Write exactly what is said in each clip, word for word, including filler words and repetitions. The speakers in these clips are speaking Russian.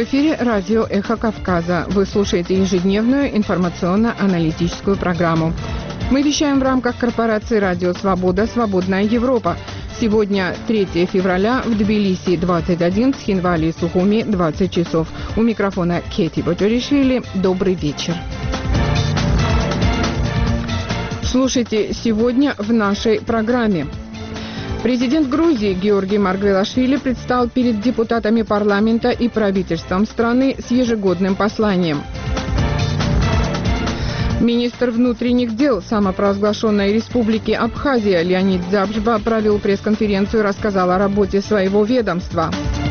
В эфире радио «Эхо Кавказа». Вы слушаете ежедневную информационно-аналитическую программу. Мы вещаем в рамках корпорации «Радио Свобода. Свободная Европа». Сегодня третьего февраля, в Тбилиси двадцать один, в Схинвали и Сухуми двадцать часов. У микрофона Кети Боджоришвили. Добрый вечер. Слушайте сегодня в нашей программе. Президент Грузии Георгий Маргвелашвили предстал перед депутатами парламента и правительством страны с ежегодным посланием. Министр внутренних дел самопровозглашенной республики Абхазия Леонид Дзябжба провел пресс-конференцию и рассказал о работе своего ведомства.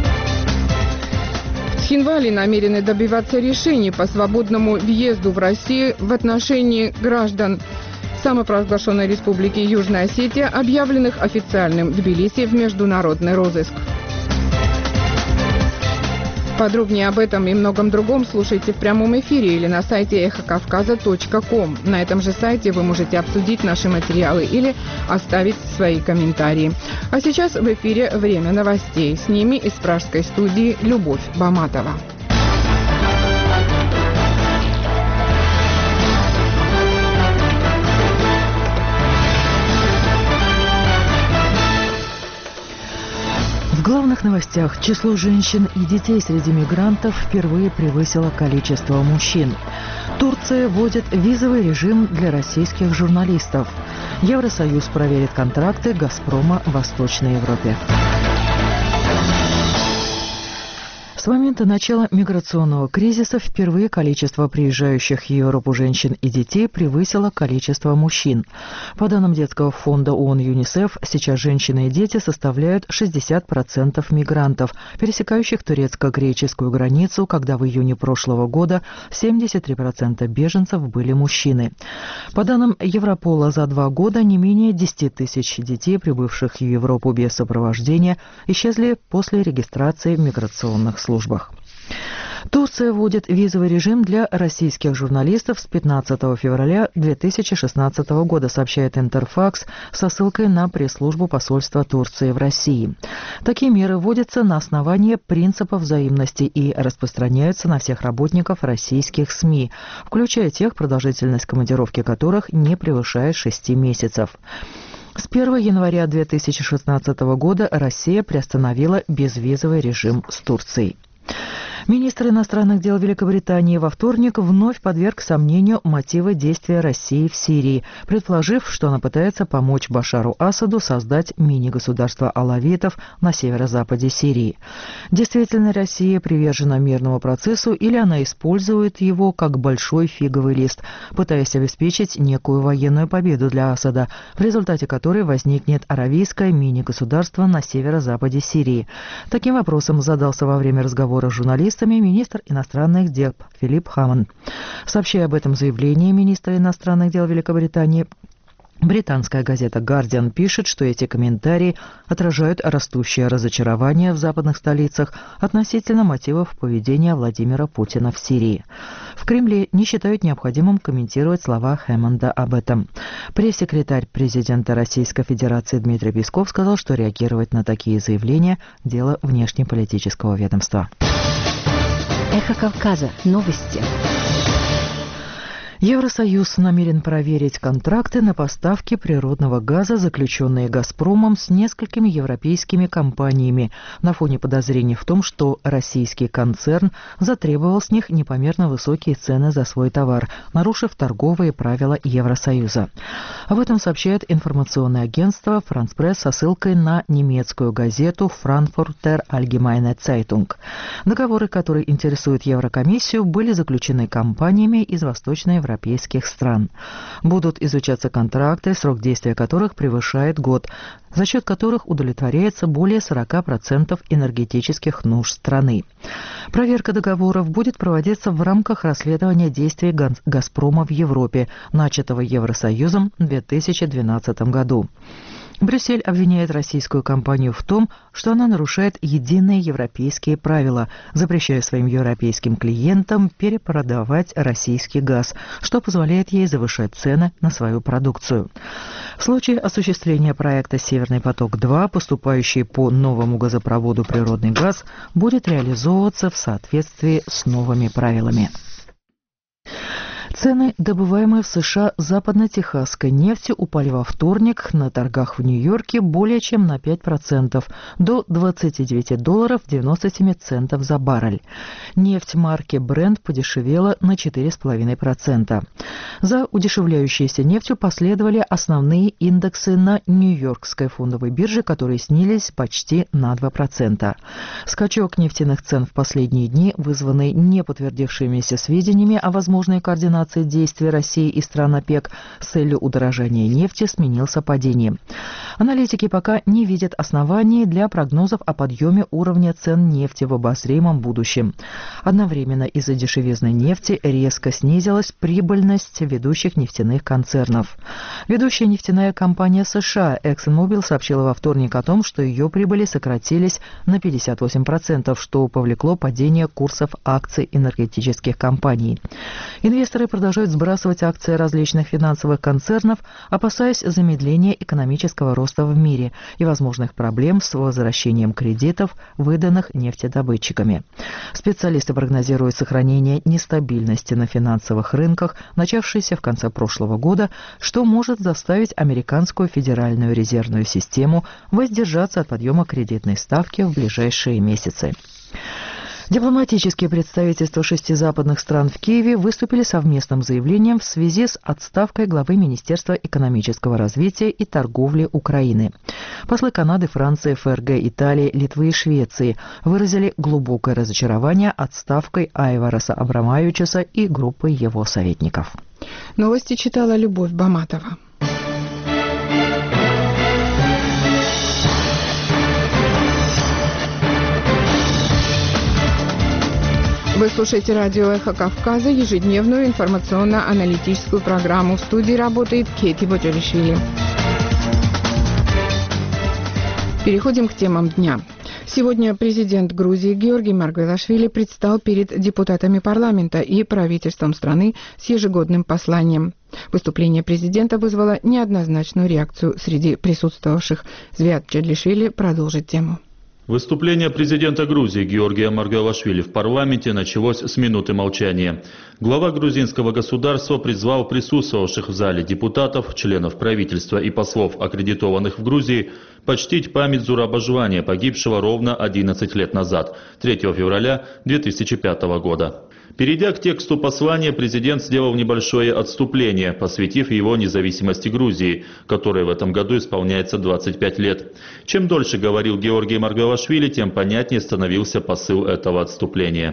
В Схинвали намерены добиваться решений по свободному въезду в Россию в отношении граждан самопровозглашенной республики Южная Осетия, объявленных официальным Тбилиси в международный розыск. Подробнее об этом и многом другом слушайте в прямом эфире или на сайте эхо кавказа точка ком. На этом же сайте вы можете обсудить наши материалы или оставить свои комментарии. А сейчас в эфире время новостей. С ними из пражской студии Любовь Баматова. В главных новостях: число женщин и детей среди мигрантов впервые превысило количество мужчин. Турция вводит визовый режим для российских журналистов. Евросоюз проверит контракты «Газпрома» в Восточной Европе. С момента начала миграционного кризиса впервые количество приезжающих в Европу женщин и детей превысило количество мужчин. По данным детского фонда ООН ЮНИСЕФ, сейчас женщины и дети составляют шестьдесят процентов мигрантов, пересекающих турецко-греческую границу, когда в июне прошлого года семьдесят три процента беженцев были мужчины. По данным Европола, за два года не менее десять тысяч детей, прибывших в Европу без сопровождения, исчезли после регистрации в миграционных службах. службах. Турция вводит визовый режим для российских журналистов с пятнадцатого февраля две тысячи шестнадцатого года, сообщает Интерфакс со ссылкой на пресс-службу посольства Турции в России. Такие меры вводятся на основании принципа взаимности и распространяются на всех работников российских СМИ, включая тех, продолжительность командировки которых не превышает шести месяцев. С первого января две тысячи шестнадцатого года Россия приостановила безвизовый режим с Турцией. Министр иностранных дел Великобритании во вторник вновь подверг сомнению мотивы действия России в Сирии, предположив, что она пытается помочь Башару Асаду создать мини-государство алавитов на северо-западе Сирии. Действительно, Россия привержена мирному процессу или она использует его как большой фиговый лист, пытаясь обеспечить некую военную победу для Асада, в результате которой возникнет аравийское мини-государство на северо-западе Сирии. Таким вопросом задался во время разговора с журналистами министр иностранных дел Филипп Хаммонд. Сообщая об этом заявлении министра иностранных дел Великобритании, британская газета «Гардиан» пишет, что эти комментарии отражают растущее разочарование в западных столицах относительно мотивов поведения Владимира Путина в Сирии. В Кремле не считают необходимым комментировать слова Хэммонда об этом. Пресс-секретарь президента Российской Федерации Дмитрий Песков сказал, что реагировать на такие заявления – дело внешнеполитического ведомства. Эхо Кавказа. Новости. Евросоюз намерен проверить контракты на поставки природного газа, заключенные «Газпромом» с несколькими европейскими компаниями, на фоне подозрений в том, что российский концерн затребовал с них непомерно высокие цены за свой товар, нарушив торговые правила Евросоюза. Об этом сообщает информационное агентство «Франс Пресс» со ссылкой на немецкую газету «Frankfurter Allgemeine Zeitung». Договоры, которые интересуют Еврокомиссию, были заключены компаниями из Восточной Европы. европейских стран. Будут изучаться контракты, срок действия которых превышает год, за счет которых удовлетворяется более сорок процентов энергетических нужд страны. Проверка договоров будет проводиться в рамках расследования действий «Газпрома» в Европе, начатого Евросоюзом в две тысячи двенадцатом году. Брюссель обвиняет российскую компанию в том, что она нарушает единые европейские правила, запрещая своим европейским клиентам перепродавать российский газ, что позволяет ей завышать цены на свою продукцию. В случае осуществления проекта «Северный поток-два», поступающий по новому газопроводу природный газ будет реализовываться в соответствии с новыми правилами. Цены, добываемые в США западно-техасской нефти, упали во вторник на торгах в Нью-Йорке более чем на пять процентов, до двадцати девяти долларов девяносто семь центов за баррель. Нефть марки Brent подешевела на четыре целых пять десятых процента. За удешевляющейся нефтью последовали основные индексы на Нью-Йоркской фондовой бирже, которые снизились почти на два процента. Скачок нефтяных цен в последние дни, вызванный неподтвердившимися сведениями о возможной координации действий России и стран ОПЕК с целью удорожания нефти, сменился падением. Аналитики пока не видят оснований для прогнозов о подъеме уровня цен нефти в обозримом будущем. Одновременно из-за дешевизны нефти резко снизилась прибыльность ведущих нефтяных концернов. Ведущая нефтяная компания США ExxonMobil сообщила во вторник о том, что ее прибыли сократились на пятьдесят восемь процентов, что повлекло падение курсов акций энергетических компаний. Инвесторы продолжают сбрасывать акции различных финансовых концернов, опасаясь замедления экономического роста в мире и возможных проблем с возвращением кредитов, выданных нефтедобытчиками. Специалисты прогнозируют сохранение нестабильности на финансовых рынках, начавшейся в конце прошлого года, что может заставить американскую федеральную резервную систему воздержаться от подъема кредитной ставки в ближайшие месяцы. Дипломатические представительства шести западных стран в Киеве выступили совместным заявлением в связи с отставкой главы Министерства экономического развития и торговли Украины. Послы Канады, Франции, ФРГ, Италии, Литвы и Швеции выразили глубокое разочарование отставкой Айвараса Абрамавичуса и группы его советников. Новости читала Любовь Баматова. Вы слушаете радио «Эхо Кавказа», ежедневную информационно-аналитическую программу. В студии работает Кети Боджоришвили. Переходим к темам дня. Сегодня президент Грузии Георгий Маргвелашвили предстал перед депутатами парламента и правительством страны с ежегодным посланием. Выступление президента вызвало неоднозначную реакцию среди присутствовавших. Звят Джадлишвили продолжит тему. Выступление президента Грузии Георгия Маргвелашвили в парламенте началось с минуты молчания. Глава грузинского государства призвал присутствовавших в зале депутатов, членов правительства и послов, аккредитованных в Грузии, почтить память Зураба Жвания, погибшего ровно одиннадцать лет назад, третьего февраля две тысячи пятого года. Перейдя к тексту послания, президент сделал небольшое отступление, посвятив его независимости Грузии, которой в этом году исполняется двадцать пять лет. Чем дольше говорил Георгий Маргвелашвили, тем понятнее становился посыл этого отступления.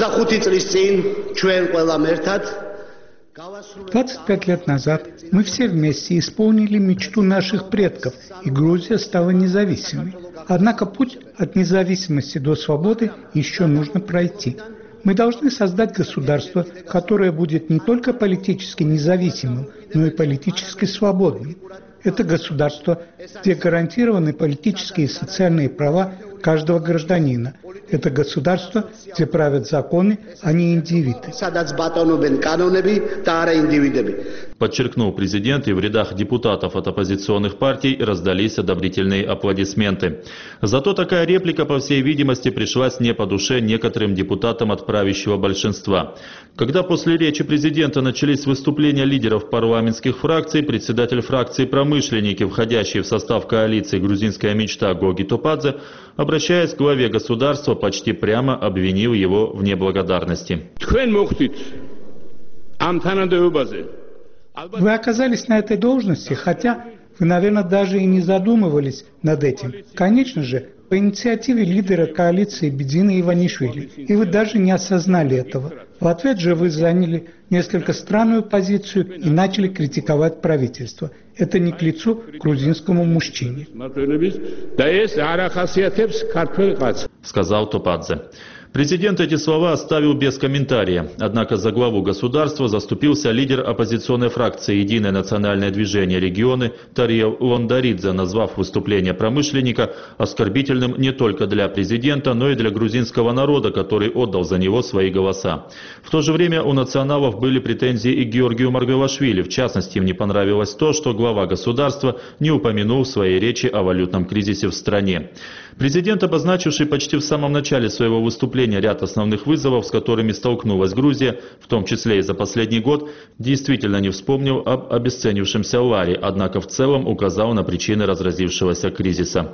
двадцать пять лет назад мы все вместе исполнили мечту наших предков, и Грузия стала независимой. Однако путь от независимости до свободы еще нужно пройти. Мы должны создать государство, которое будет не только политически независимым, но и политически свободным. Это государство, где гарантированы политические и социальные права каждого гражданина. Это государство, где правят законы, а не индивиды. Подчеркнул президент, и в рядах депутатов от оппозиционных партий раздались одобрительные аплодисменты. Зато такая реплика, по всей видимости, пришлась не по душе некоторым депутатам от правящего большинства. Когда после речи президента начались выступления лидеров парламентских фракций, председатель фракции «Промышленники», входящий в состав коалиции «Грузинская мечта» Гоги Топадзе, обращаясь к главе государства, почти прямо обвинил его в неблагодарности. Вы оказались на этой должности, хотя вы, наверное, даже и не задумывались над этим. Конечно же, по инициативе лидера коалиции Бедина Иванишвили, и вы даже не осознали этого. В ответ же вы заняли несколько странную позицию и начали критиковать правительство. Это не к лицу грузинскому мужчине. Сказал Топадзе. Президент эти слова оставил без комментария. Однако за главу государства заступился лидер оппозиционной фракции «Единое национальное движение регионы» Тариел Лондаридзе, назвав выступление промышленника оскорбительным не только для президента, но и для грузинского народа, который отдал за него свои голоса. В то же время у националов были претензии и к Георгию Маргвелашвили. В частности, им не понравилось то, что глава государства не упомянул в своей речи о валютном кризисе в стране. Президент, обозначивший почти в самом начале своего выступления ряд основных вызовов, с которыми столкнулась Грузия, в том числе и за последний год, действительно не вспомнил об обесценившемся ларе, однако в целом указал на причины разразившегося кризиса.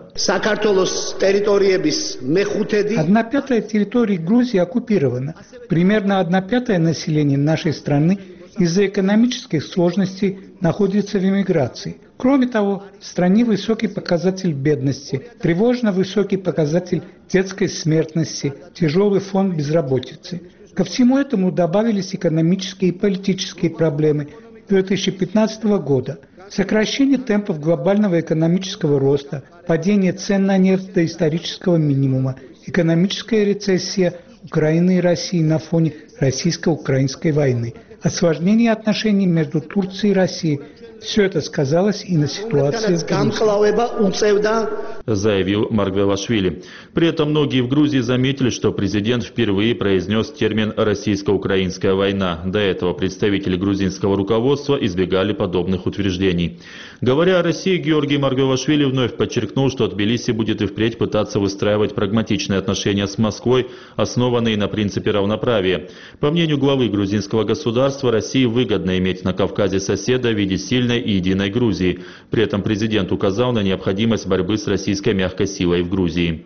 Одна пятая территории Грузии оккупирована. Примерно одна пятая населения нашей страны из-за экономических сложностей находится в эмиграции. Кроме того, в стране высокий показатель бедности, тревожно высокий показатель детской смертности, тяжелый фон безработицы. Ко всему этому добавились экономические и политические проблемы две тысячи пятнадцатого года. Сокращение темпов глобального экономического роста, падение цен на нефть до исторического минимума, экономическая рецессия Украины и России на фоне российско-украинской войны, осложнение отношений между Турцией и Россией. Все это сказалось и на ситуации в Грузии, заявил Маргвелашвили. При этом многие в Грузии заметили, что президент впервые произнес термин «российско-украинская война». До этого представители грузинского руководства избегали подобных утверждений. Говоря о России, Георгий Маргвелашвили вновь подчеркнул, что Тбилиси будет и впредь пытаться выстраивать прагматичные отношения с Москвой, основанные на принципе равноправия. По мнению главы грузинского государства, России выгодно иметь на Кавказе соседа в виде сильной и единой Грузии. При этом президент указал на необходимость борьбы с российской мягкой силой в Грузии.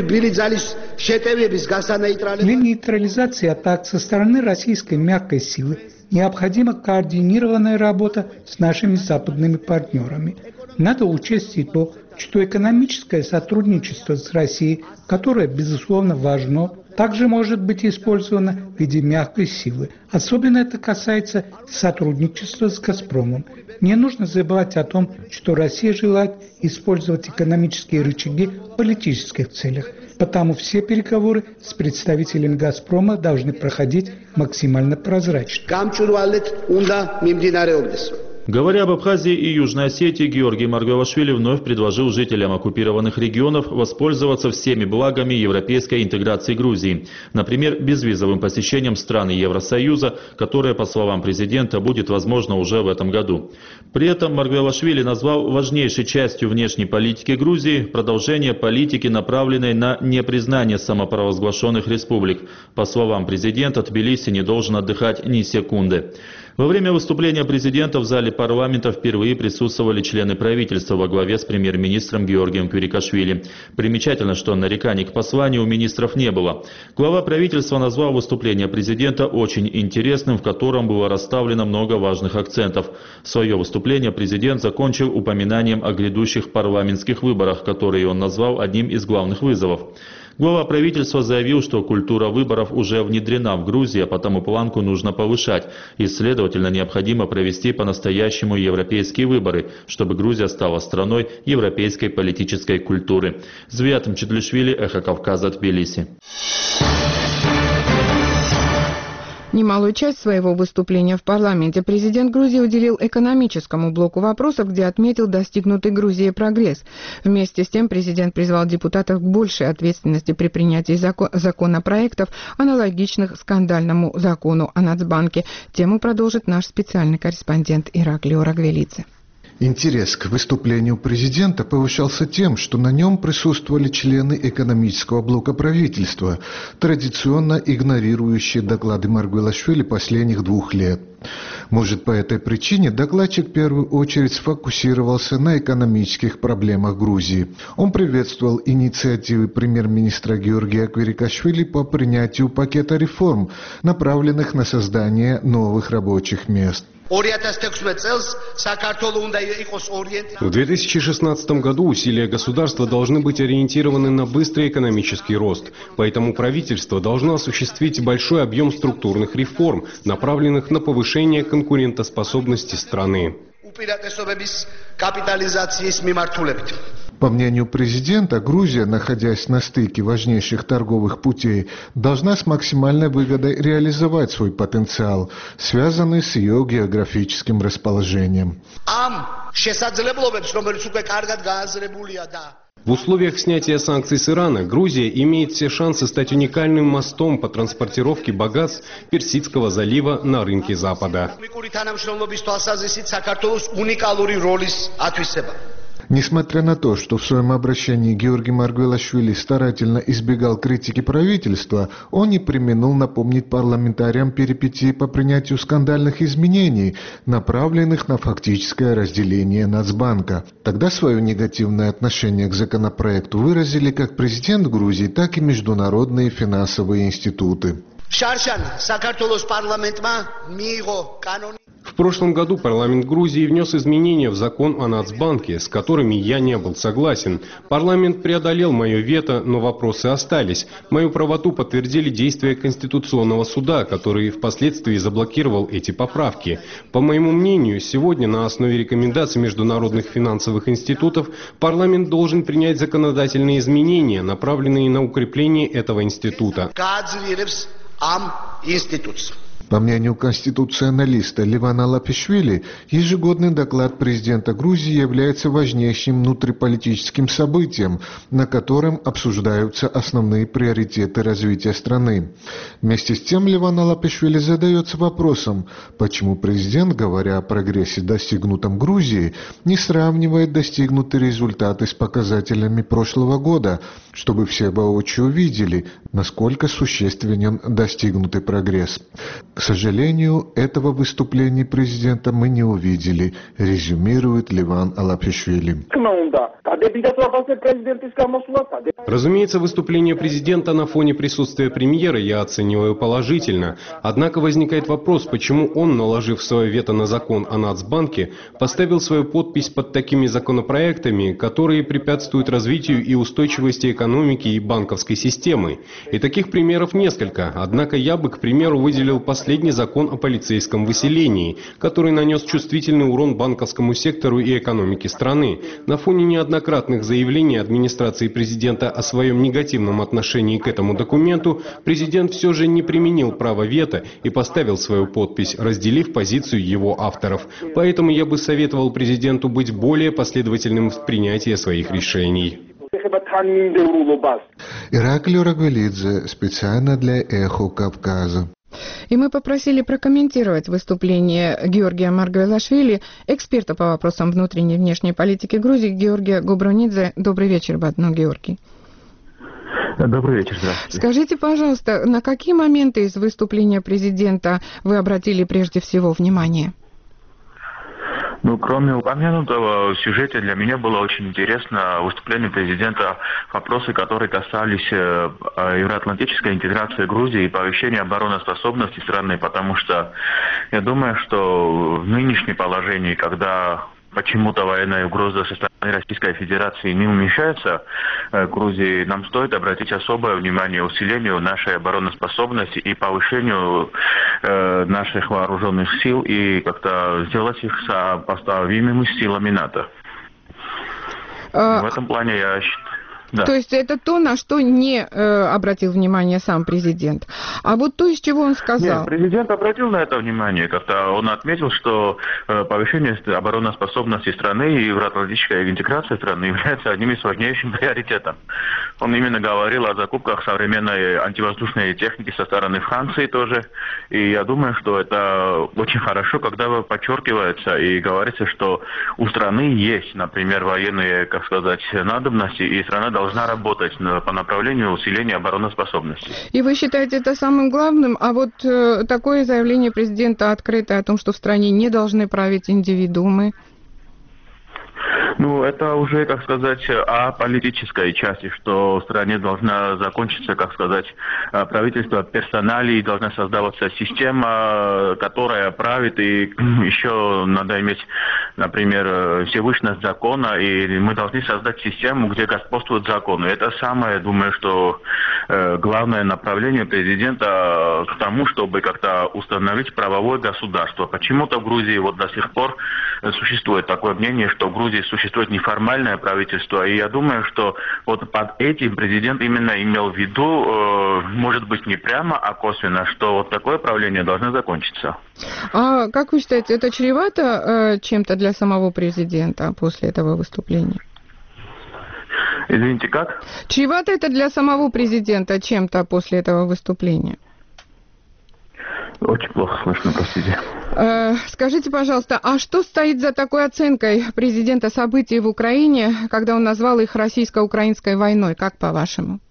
Для нейтрализации атак со стороны российской мягкой силы необходима координированная работа с нашими западными партнерами. Надо учесть и то, что экономическое сотрудничество с Россией, которое, безусловно, важно, также может быть использовано в виде мягкой силы. Особенно это касается сотрудничества с «Газпромом». Не нужно забывать о том, что Россия желает использовать экономические рычаги в политических целях. Потому все переговоры с представителями «Газпрома» должны проходить максимально прозрачно. Говоря об Абхазии и Южной Осетии, Георгий Маргвелашвили вновь предложил жителям оккупированных регионов воспользоваться всеми благами европейской интеграции Грузии. Например, безвизовым посещением стран Евросоюза, которое, по словам президента, будет возможно уже в этом году. При этом Маргвелашвили назвал важнейшей частью внешней политики Грузии продолжение политики, направленной на непризнание самопровозглашенных республик. По словам президента, Тбилиси не должен отдыхать ни секунды. Во время выступления президента в зале парламента впервые присутствовали члены правительства во главе с премьер-министром Георгием Квирикашвили. Примечательно, что нареканий к посланию у министров не было. Глава правительства назвал выступление президента очень интересным, в котором было расставлено много важных акцентов. Свое выступление президент закончил упоминанием о грядущих парламентских выборах, которые он назвал одним из главных вызовов. Глава правительства заявил, что культура выборов уже внедрена в Грузии, а потому планку нужно повышать, и, следовательно, необходимо провести по-настоящему европейские выборы, чтобы Грузия стала страной европейской политической культуры. Звиат Мчедлишвили, Эхо Кавказа, Тбилиси. Немалую часть своего выступления в парламенте президент Грузии уделил экономическому блоку вопросов, где отметил достигнутый Грузией прогресс. Вместе с тем президент призвал депутатов к большей ответственности при принятии закон- законопроектов, аналогичных скандальному закону о Нацбанке. Тему продолжит наш специальный корреспондент Ираклио Рагвелидзе. Интерес к выступлению президента повышался тем, что на нем присутствовали члены экономического блока правительства, традиционно игнорирующие доклады Маргвелашвили последних двух лет. Может, по этой причине докладчик в первую очередь сфокусировался на экономических проблемах Грузии. Он приветствовал инициативы премьер-министра Георгия Квирикашвили по принятию пакета реформ, направленных на создание новых рабочих мест. В две тысячи шестнадцатом году усилия государства должны быть ориентированы на быстрый экономический рост, поэтому правительство должно осуществить большой объем структурных реформ, направленных на повышение конкурентоспособности страны. По мнению президента, Грузия, находясь на стыке важнейших торговых путей, должна с максимальной выгодой реализовать свой потенциал, связанный с ее географическим расположением. В условиях снятия санкций с Ирана Грузия имеет все шансы стать уникальным мостом по транспортировке богатств Персидского залива на рынке Запада. Несмотря на то, что в своем обращении Георгий Маргвелашвили старательно избегал критики правительства, он не преминул напомнить парламентариям перипетии по принятию скандальных изменений, направленных на фактическое разделение Нацбанка. Тогда свое негативное отношение к законопроекту выразили как президент Грузии, так и международные финансовые институты. В прошлом году парламент Грузии внес изменения в закон о Нацбанке, с которыми я не был согласен. Парламент преодолел мое вето, но вопросы остались. Мою правоту подтвердили действия Конституционного суда, который впоследствии заблокировал эти поправки. По моему мнению, сегодня на основе рекомендаций международных финансовых институтов парламент должен принять законодательные изменения, направленные на укрепление этого института. По мнению конституционалиста Левана Лапишвили, ежегодный доклад президента Грузии является важнейшим внутриполитическим событием, на котором обсуждаются основные приоритеты развития страны. Вместе с тем Леван Лапишвили задается вопросом, почему президент, говоря о прогрессе, достигнутом Грузией, не сравнивает достигнутые результаты с показателями прошлого года, чтобы все воочию увидели, насколько существенен достигнутый прогресс. К сожалению, этого выступления президента мы не увидели, резюмирует Леван Алапишвили. Разумеется, выступление президента на фоне присутствия премьера я оцениваю положительно. Однако возникает вопрос, почему он, наложив свое вето на закон о Нацбанке, поставил свою подпись под такими законопроектами, которые препятствуют развитию и устойчивости экономики и банковской системы. И таких примеров несколько. Однако я бы, к примеру, выделил последний закон о полицейском выселении, который нанес чувствительный урон банковскому сектору и экономике страны. На фоне неоднократных заявлений администрации президента о своем негативном отношении к этому документу, президент все же не применил право вето и поставил свою подпись, разделив позицию его авторов. Поэтому я бы советовал президенту быть более последовательным в принятии своих решений. Ираклий Рагвелидзе, специально для «Эхо Кавказа». И мы попросили прокомментировать выступление Георгия Маргвелашвили, эксперта по вопросам внутренней и внешней политики Грузии, Георгия Губронидзе. Добрый вечер, Бадно Георгий. Добрый вечер, здравствуйте. Скажите, пожалуйста, на какие моменты из выступления президента вы обратили прежде всего внимание? Ну, кроме упомянутого в сюжете, для меня было очень интересно выступление президента, вопросы, которые касались евроатлантической интеграции Грузии и повышения обороноспособности страны, потому что я думаю, что в нынешнем положении, когда почему-то военная угроза со стороны Российской Федерации не уменьшается Грузии, нам стоит обратить особое внимание усилению нашей обороноспособности и повышению э, наших вооруженных сил и как-то сделать их сопоставимыми с силами НАТО. А... В этом плане я считаю. Да. То есть это то, на что не э, обратил внимание сам президент. А вот то, из чего он сказал... Нет, президент обратил на это внимание. Как-то он отметил, что э, повышение обороноспособности страны и евроатлантическая интеграция страны является одним из важнейших приоритетов. Он именно говорил о закупках современной антивоздушной техники со стороны Франции тоже. И я думаю, что это очень хорошо, когда подчеркивается и говорится, что у страны есть, например, военные, как сказать, надобности, и страна должна работать по направлению усиления обороноспособности. И вы считаете это самым главным? А вот э, такое заявление президента открытое о том, что в стране не должны править индивидуумы? Ну, это уже, как сказать, о политической части, что в стране должна закончиться, как сказать, правительство персоналей, должна создаваться система, которая правит, и еще надо иметь например, Всевышность закона, и мы должны создать систему, где господствует закон. И это самое, думаю, что э, главное направление президента к тому, чтобы как-то установить правовое государство. Почему-то в Грузии вот до сих пор существует такое мнение, что в Грузии существует неформальное правительство, и я думаю, что вот под этим президент именно имел в виду, э, может быть, не прямо, а косвенно, что вот такое правление должно закончиться. А как вы считаете, это чревато э, чем-то для самого президента после этого выступления? Извините, как? Чревато это для самого президента чем-то после этого выступления? Очень плохо слышно, простите. Э, скажите, пожалуйста, а что стоит за такой оценкой президента событий в Украине, когда он назвал их российско-украинской войной, как по-вашему?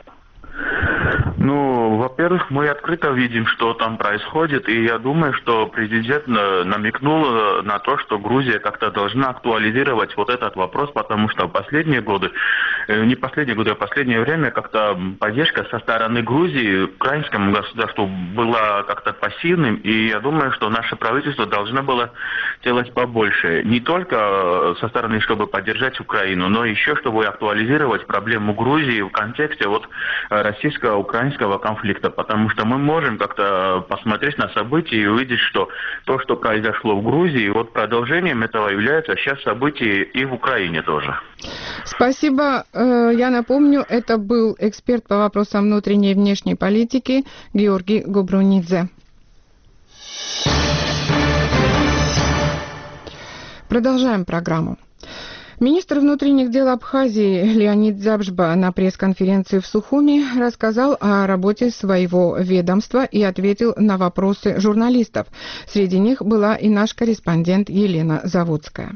Ну, во-первых, мы открыто видим, что там происходит, и я думаю, что президент намекнул на то, что Грузия как-то должна актуализировать вот этот вопрос, потому что в последние годы, не последние годы, а в последнее время как-то поддержка со стороны Грузии украинскому государству была как-то пассивным, и я думаю, что наше правительство должно было делать побольше. Не только со стороны, чтобы поддержать Украину, но еще, чтобы актуализировать проблему Грузии в контексте вот российско-украинского конфликта, потому что мы можем как-то посмотреть на события и увидеть, что то, что произошло в Грузии, вот продолжением этого является сейчас события и в Украине тоже. Спасибо. Я напомню, это был эксперт по вопросам внутренней и внешней политики Георгий Гобрунидзе. Продолжаем программу. Министр внутренних дел Абхазии Леонид Дзябжба на пресс-конференции в Сухуми рассказал о работе своего ведомства и ответил на вопросы журналистов. Среди них была и наш корреспондент Елена Заводская.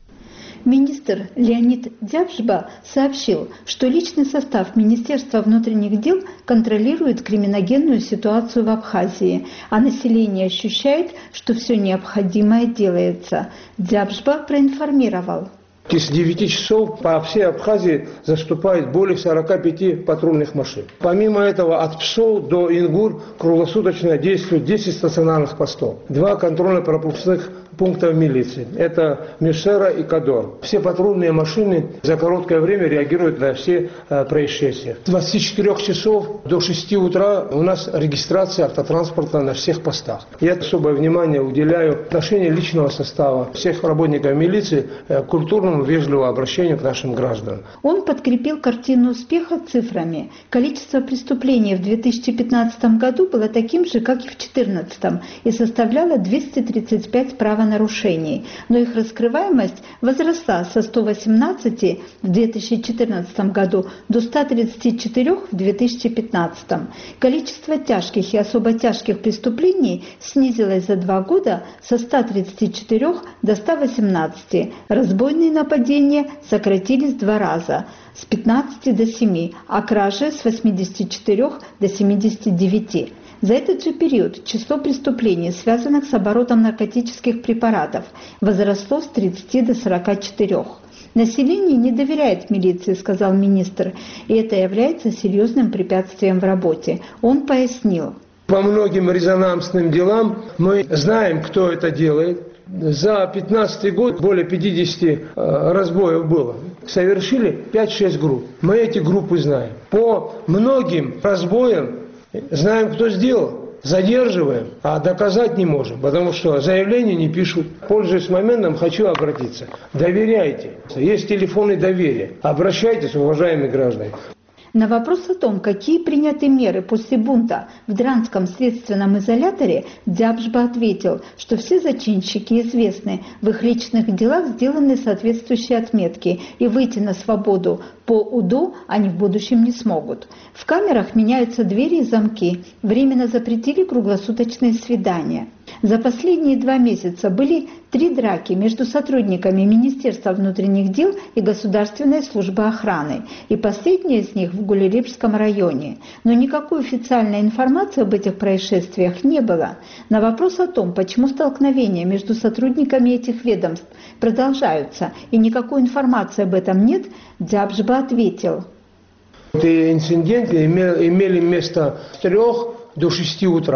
Министр Леонид Дзябжба сообщил, что личный состав Министерства внутренних дел контролирует криминогенную ситуацию в Абхазии, а население ощущает, что все необходимое делается. Дзябжба проинформировал. С девяти часов по всей Абхазии заступает более сорока пяти патрульных машин. Помимо этого, от Псоу до Ингур круглосуточно действуют десять стационарных постов, два контрольно-пропускных пунктов милиции. Это Мюсера и Кадор. Все патрульные машины за короткое время реагируют на все э, происшествия. С двадцати четырёх часов до шести утра у нас регистрация автотранспорта на всех постах. Я особое внимание уделяю отношению личного состава всех работников милиции э, к культурному вежливому обращению к нашим гражданам. Он подкрепил картину успеха цифрами. Количество преступлений в две тысячи пятнадцатом году было таким же, как и в две тысячи четырнадцатом, и составляло двести тридцать пять правонарушений. Но их раскрываемость возросла со ста восемнадцати в две тысячи четырнадцатом году до ста тридцати четырёх в две тысячи пятнадцатом. Количество тяжких и особо тяжких преступлений снизилось за два года со ста тридцати четырёх до ста восемнадцати. Разбойные нападения сократились в два раза, с пятнадцати до семи, а кражи с восьмидесяти четырёх до семидесяти девяти. За этот же период число преступлений, связанных с оборотом наркотических препаратов, возросло с тридцати до сорока четырёх. Население не доверяет милиции, сказал министр, и это является серьезным препятствием в работе. Он пояснил. По многим резонансным делам мы знаем, кто это делает. За пятнадцатый год более пятидесяти э, разбоев было. Совершили пять-шесть групп. Мы эти группы знаем. По многим разбоям знаем, кто сделал. Задерживаем, а доказать не можем, потому что заявления не пишут. Пользуясь моментом, хочу обратиться. Доверяйте. Есть телефоны доверия. Обращайтесь, уважаемые граждане. На вопрос о том, какие приняты меры после бунта в Дранском следственном изоляторе, Дзябжба ответил, что все зачинщики известны, в их личных делах сделаны соответствующие отметки, и выйти на свободу по УДО они в будущем не смогут. В камерах меняются двери и замки, временно запретили круглосуточные свидания. За последние два месяца были три драки между сотрудниками Министерства внутренних дел и Государственной службы охраны, и последняя из них в Гулеребском районе. Но никакой официальной информации об этих происшествиях не было. На вопрос о том, почему столкновения между сотрудниками этих ведомств продолжаются и никакой информации об этом нет, Дзябжба ответил. Эти инциденты имели место с трех до шести утра.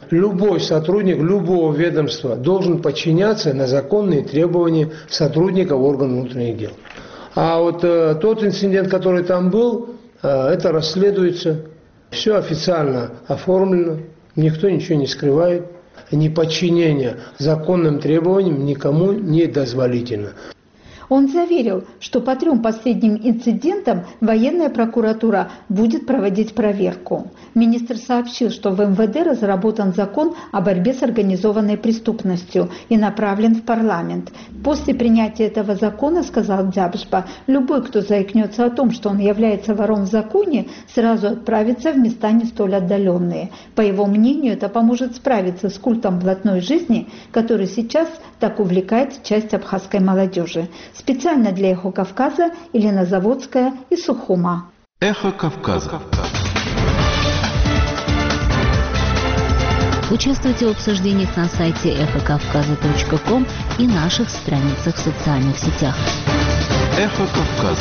Любой сотрудник любого ведомства должен подчиняться на законные требования сотрудников органов внутренних дел. А вот э, тот инцидент, который там был, э, это расследуется, все официально оформлено, никто ничего не скрывает. Неподчинение законным требованиям никому не дозволительно. Он заверил, что по трем последним инцидентам военная прокуратура будет проводить проверку. Министр сообщил, что в эм вэ дэ разработан закон о борьбе с организованной преступностью и направлен в парламент. После принятия этого закона, сказал Дзябшба, любой, кто заикнется о том, что он является вором в законе, сразу отправится в места не столь отдаленные. По его мнению, это поможет справиться с культом блатной жизни, который сейчас так увлекает часть абхазской молодежи. Специально для «Эхо Кавказа» Елена Заводская из Сухума. Эхо Кавказа. Участвуйте в обсуждениях на сайте эхо кавказа точка ком и наших страницах в социальных сетях. Эхо Кавказа.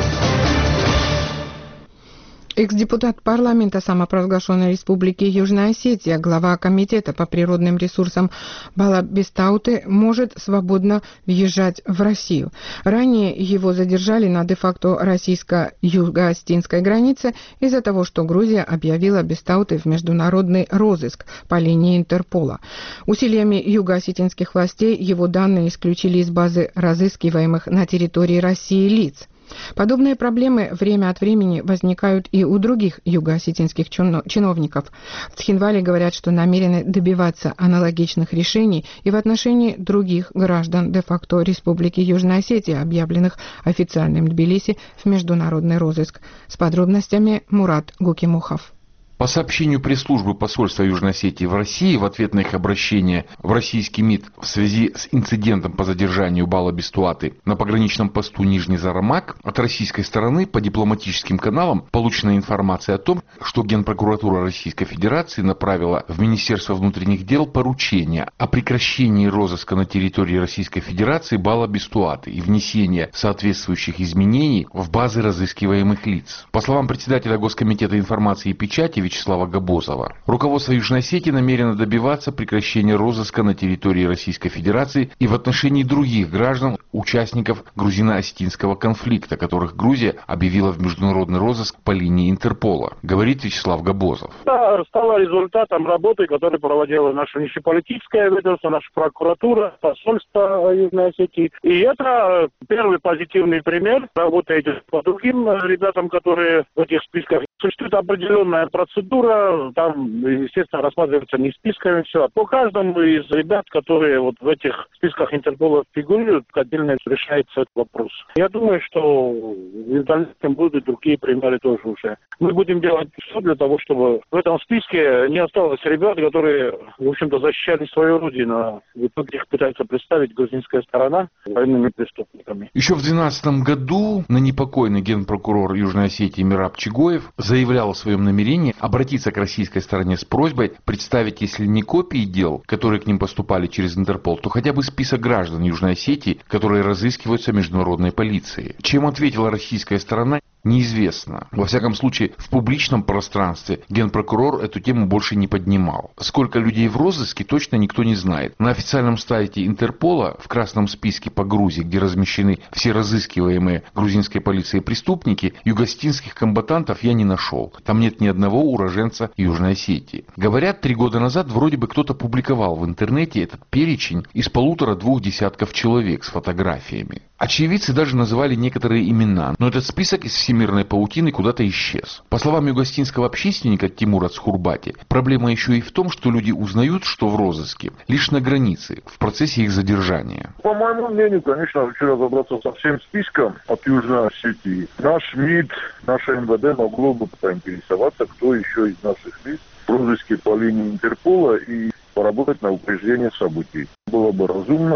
Экс-депутат парламента самопровозглашенной республики Южная Осетия, глава комитета по природным ресурсам Бала Бестауты, может свободно въезжать в Россию. Ранее его задержали на де-факто российско-юго-осетинской границе из-за того, что Грузия объявила Бестауты в международный розыск по линии Интерпола. Усилиями юго-осетинских властей его данные исключили из базы разыскиваемых на территории России лиц. Подобные проблемы время от времени возникают и у других юго-осетинских чиновников. В Цхинвале говорят, что намерены добиваться аналогичных решений и в отношении других граждан де-факто Республики Южная Осетия, объявленных официальным Тбилиси в международный розыск. С подробностями Мурат Гукимухов. По сообщению пресс-службы посольства Южной Осетии в России, в ответ на их обращение в российский МИД в связи с инцидентом по задержанию Бала Бестауты на пограничном посту Нижний Зарамак, от российской стороны по дипломатическим каналам получена информация о том, что Генпрокуратура Российской Федерации направила в Министерство внутренних дел поручение о прекращении розыска на территории Российской Федерации Бала Бестауты и внесения соответствующих изменений в базы разыскиваемых лиц. По словам председателя Госкомитета информации и печати Вячеслава Габозова, руководство Южной Осетии намерено добиваться прекращения розыска на территории Российской Федерации и в отношении других граждан, участников грузино-осетинского конфликта, которых Грузия объявила в международный розыск по линии Интерпола, говорит Вячеслав Габозов. Это стало результатом работы, которую проводила наша внешнеполитическая ведомство, наша прокуратура, посольство Южной Осетии. И это первый позитивный пример. Работа идет по другим ребятам, которые в этих списках. Существует определенная процедура, там, естественно, рассматривается не списками все, а по каждому из ребят, которые вот в этих списках Интерпола фигурируют, отдельно решается этот вопрос. Я думаю, что в дальнейшем будут и другие примеры тоже уже. Мы будем делать все для того, чтобы в этом списке не осталось ребят, которые, в общем-то, защищали свою родину. В итоге их пытается представить грузинская сторона военными преступниками. Еще в две тысячи двенадцатом году на непокойный генпрокурор Южной Осетии Мираб Чигоев заявлял о своем намерении обратиться к российской стороне с просьбой представить, если не копии дел, которые к ним поступали через Интерпол, то хотя бы список граждан Южной Осетии, которые разыскиваются международной полицией. Чем ответила российская сторона, неизвестно. Во всяком случае, в публичном пространстве генпрокурор эту тему больше не поднимал. Сколько людей в розыске, точно никто не знает. На официальном сайте Интерпола в красном списке по Грузии, где размещены все разыскиваемые грузинской полицией преступники, юго-осетинских комбатантов я не нашел. Там нет ни одного уроженца Южной Осетии. Говорят, три года назад вроде бы кто-то публиковал в интернете этот перечень из полутора-двух десятков человек с фотографиями. Очевидцы даже называли некоторые имена, но этот список из всемирной паутины куда-то исчез. По словам юго-осетинского общественника Тимура Цхурбати, проблема еще и в том, что люди узнают, что в розыске, лишь на границе, в процессе их задержания. По моему мнению, конечно, вчера разобраться со всем списком от Южной Осетии. Наш МИД, наше эм вэ дэ могло бы поинтересоваться, кто еще из наших лиц в розыске по линии Интерпола и поработать на упреждение событий. Было бы разумно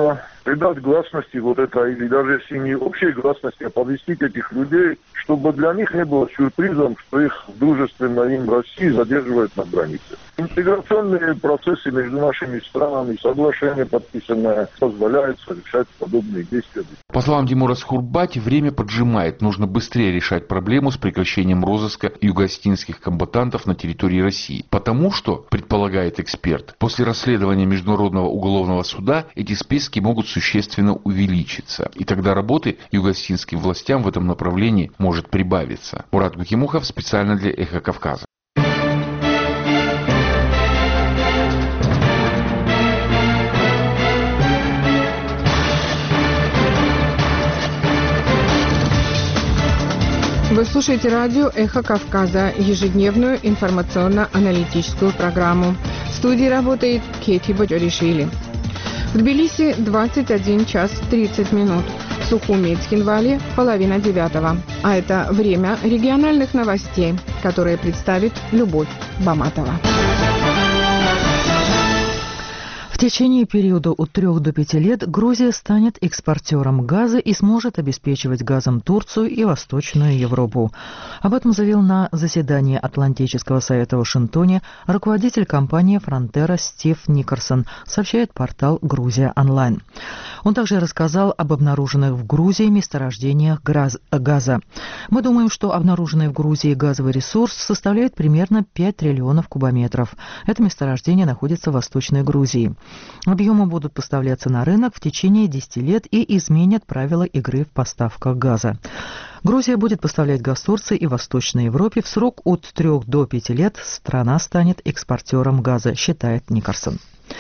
придать гласности вот это, или даже если не общей гласности, оповестить этих людей, чтобы для них не было сюрпризом, что их дружественная им Россия задерживает на границе. Интеграционные процессы между нашими странами, соглашения подписанные, позволяют совершать подобные действия. По словам Димура Схурбати, время поджимает. Нужно быстрее решать проблему с прекращением розыска юго-осетинских комбатантов на территории России. Потому что, предполагает эксперт, после расследования Международного уголовного суда эти списки могут существенно увеличиться. И тогда работы юго-осетинским властям в этом направлении может прибавиться. Мурат Гукимухов специально для «Эхо Кавказа». Вы слушаете радио «Эхо Кавказа», ежедневную информационно-аналитическую программу. В студии работает Кети Баджоришвили. В Тбилиси двадцать один час тридцать минут. В Сухуми и Цхинвале половина девятого. А это время региональных новостей, которые представит Любовь Баматова. В течение периода от трех до пяти лет Грузия станет экспортером газа и сможет обеспечивать газом Турцию и Восточную Европу. Об этом заявил на заседании Атлантического совета в Вашингтоне руководитель компании «Фронтера» Стив Никерсон, сообщает портал «Грузия онлайн». Он также рассказал об обнаруженных в Грузии месторождениях газа. Мы думаем, что обнаруженный в Грузии газовый ресурс составляет примерно пять триллионов кубометров. Это месторождение находится в Восточной Грузии. Объемы будут поставляться на рынок в течение десяти лет и изменят правила игры в поставках газа. Грузия будет поставлять газ Турции и Восточной Европе. В срок от трех до пяти лет страна станет экспортером газа, считает Никерсон.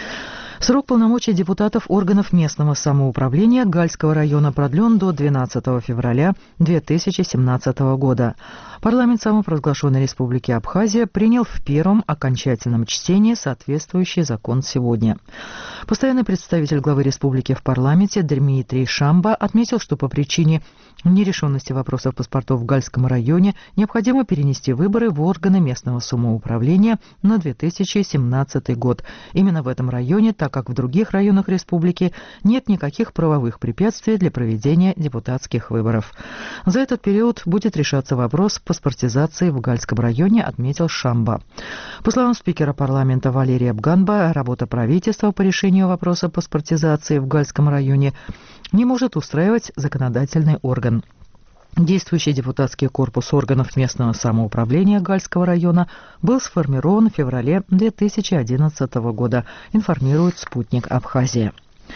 Срок полномочий депутатов органов местного самоуправления Гальского района продлен до двенадцатого февраля две тысячи семнадцатого года. Парламент самопровозглашенной Республики Абхазия принял в первом окончательном чтении соответствующий закон сегодня. Постоянный представитель главы республики в парламенте Дмитрий Шамба отметил, что по причине нерешенности вопросов паспортов в Гальском районе необходимо перенести выборы в органы местного самоуправления на две тысячи семнадцатый год. Именно в этом районе, так как в других районах республики нет никаких правовых препятствий для проведения депутатских выборов. За этот период будет решаться вопрос паспортизации в Гальском районе, отметил Шамба. По словам спикера парламента Валерия Бганба, работа правительства по решению вопроса паспортизации в Гальском районе не может устраивать законодательный орган. Действующий депутатский корпус органов местного самоуправления Гальского района был сформирован в феврале две тысячи одиннадцатого года, информирует «Спутник Абхазия».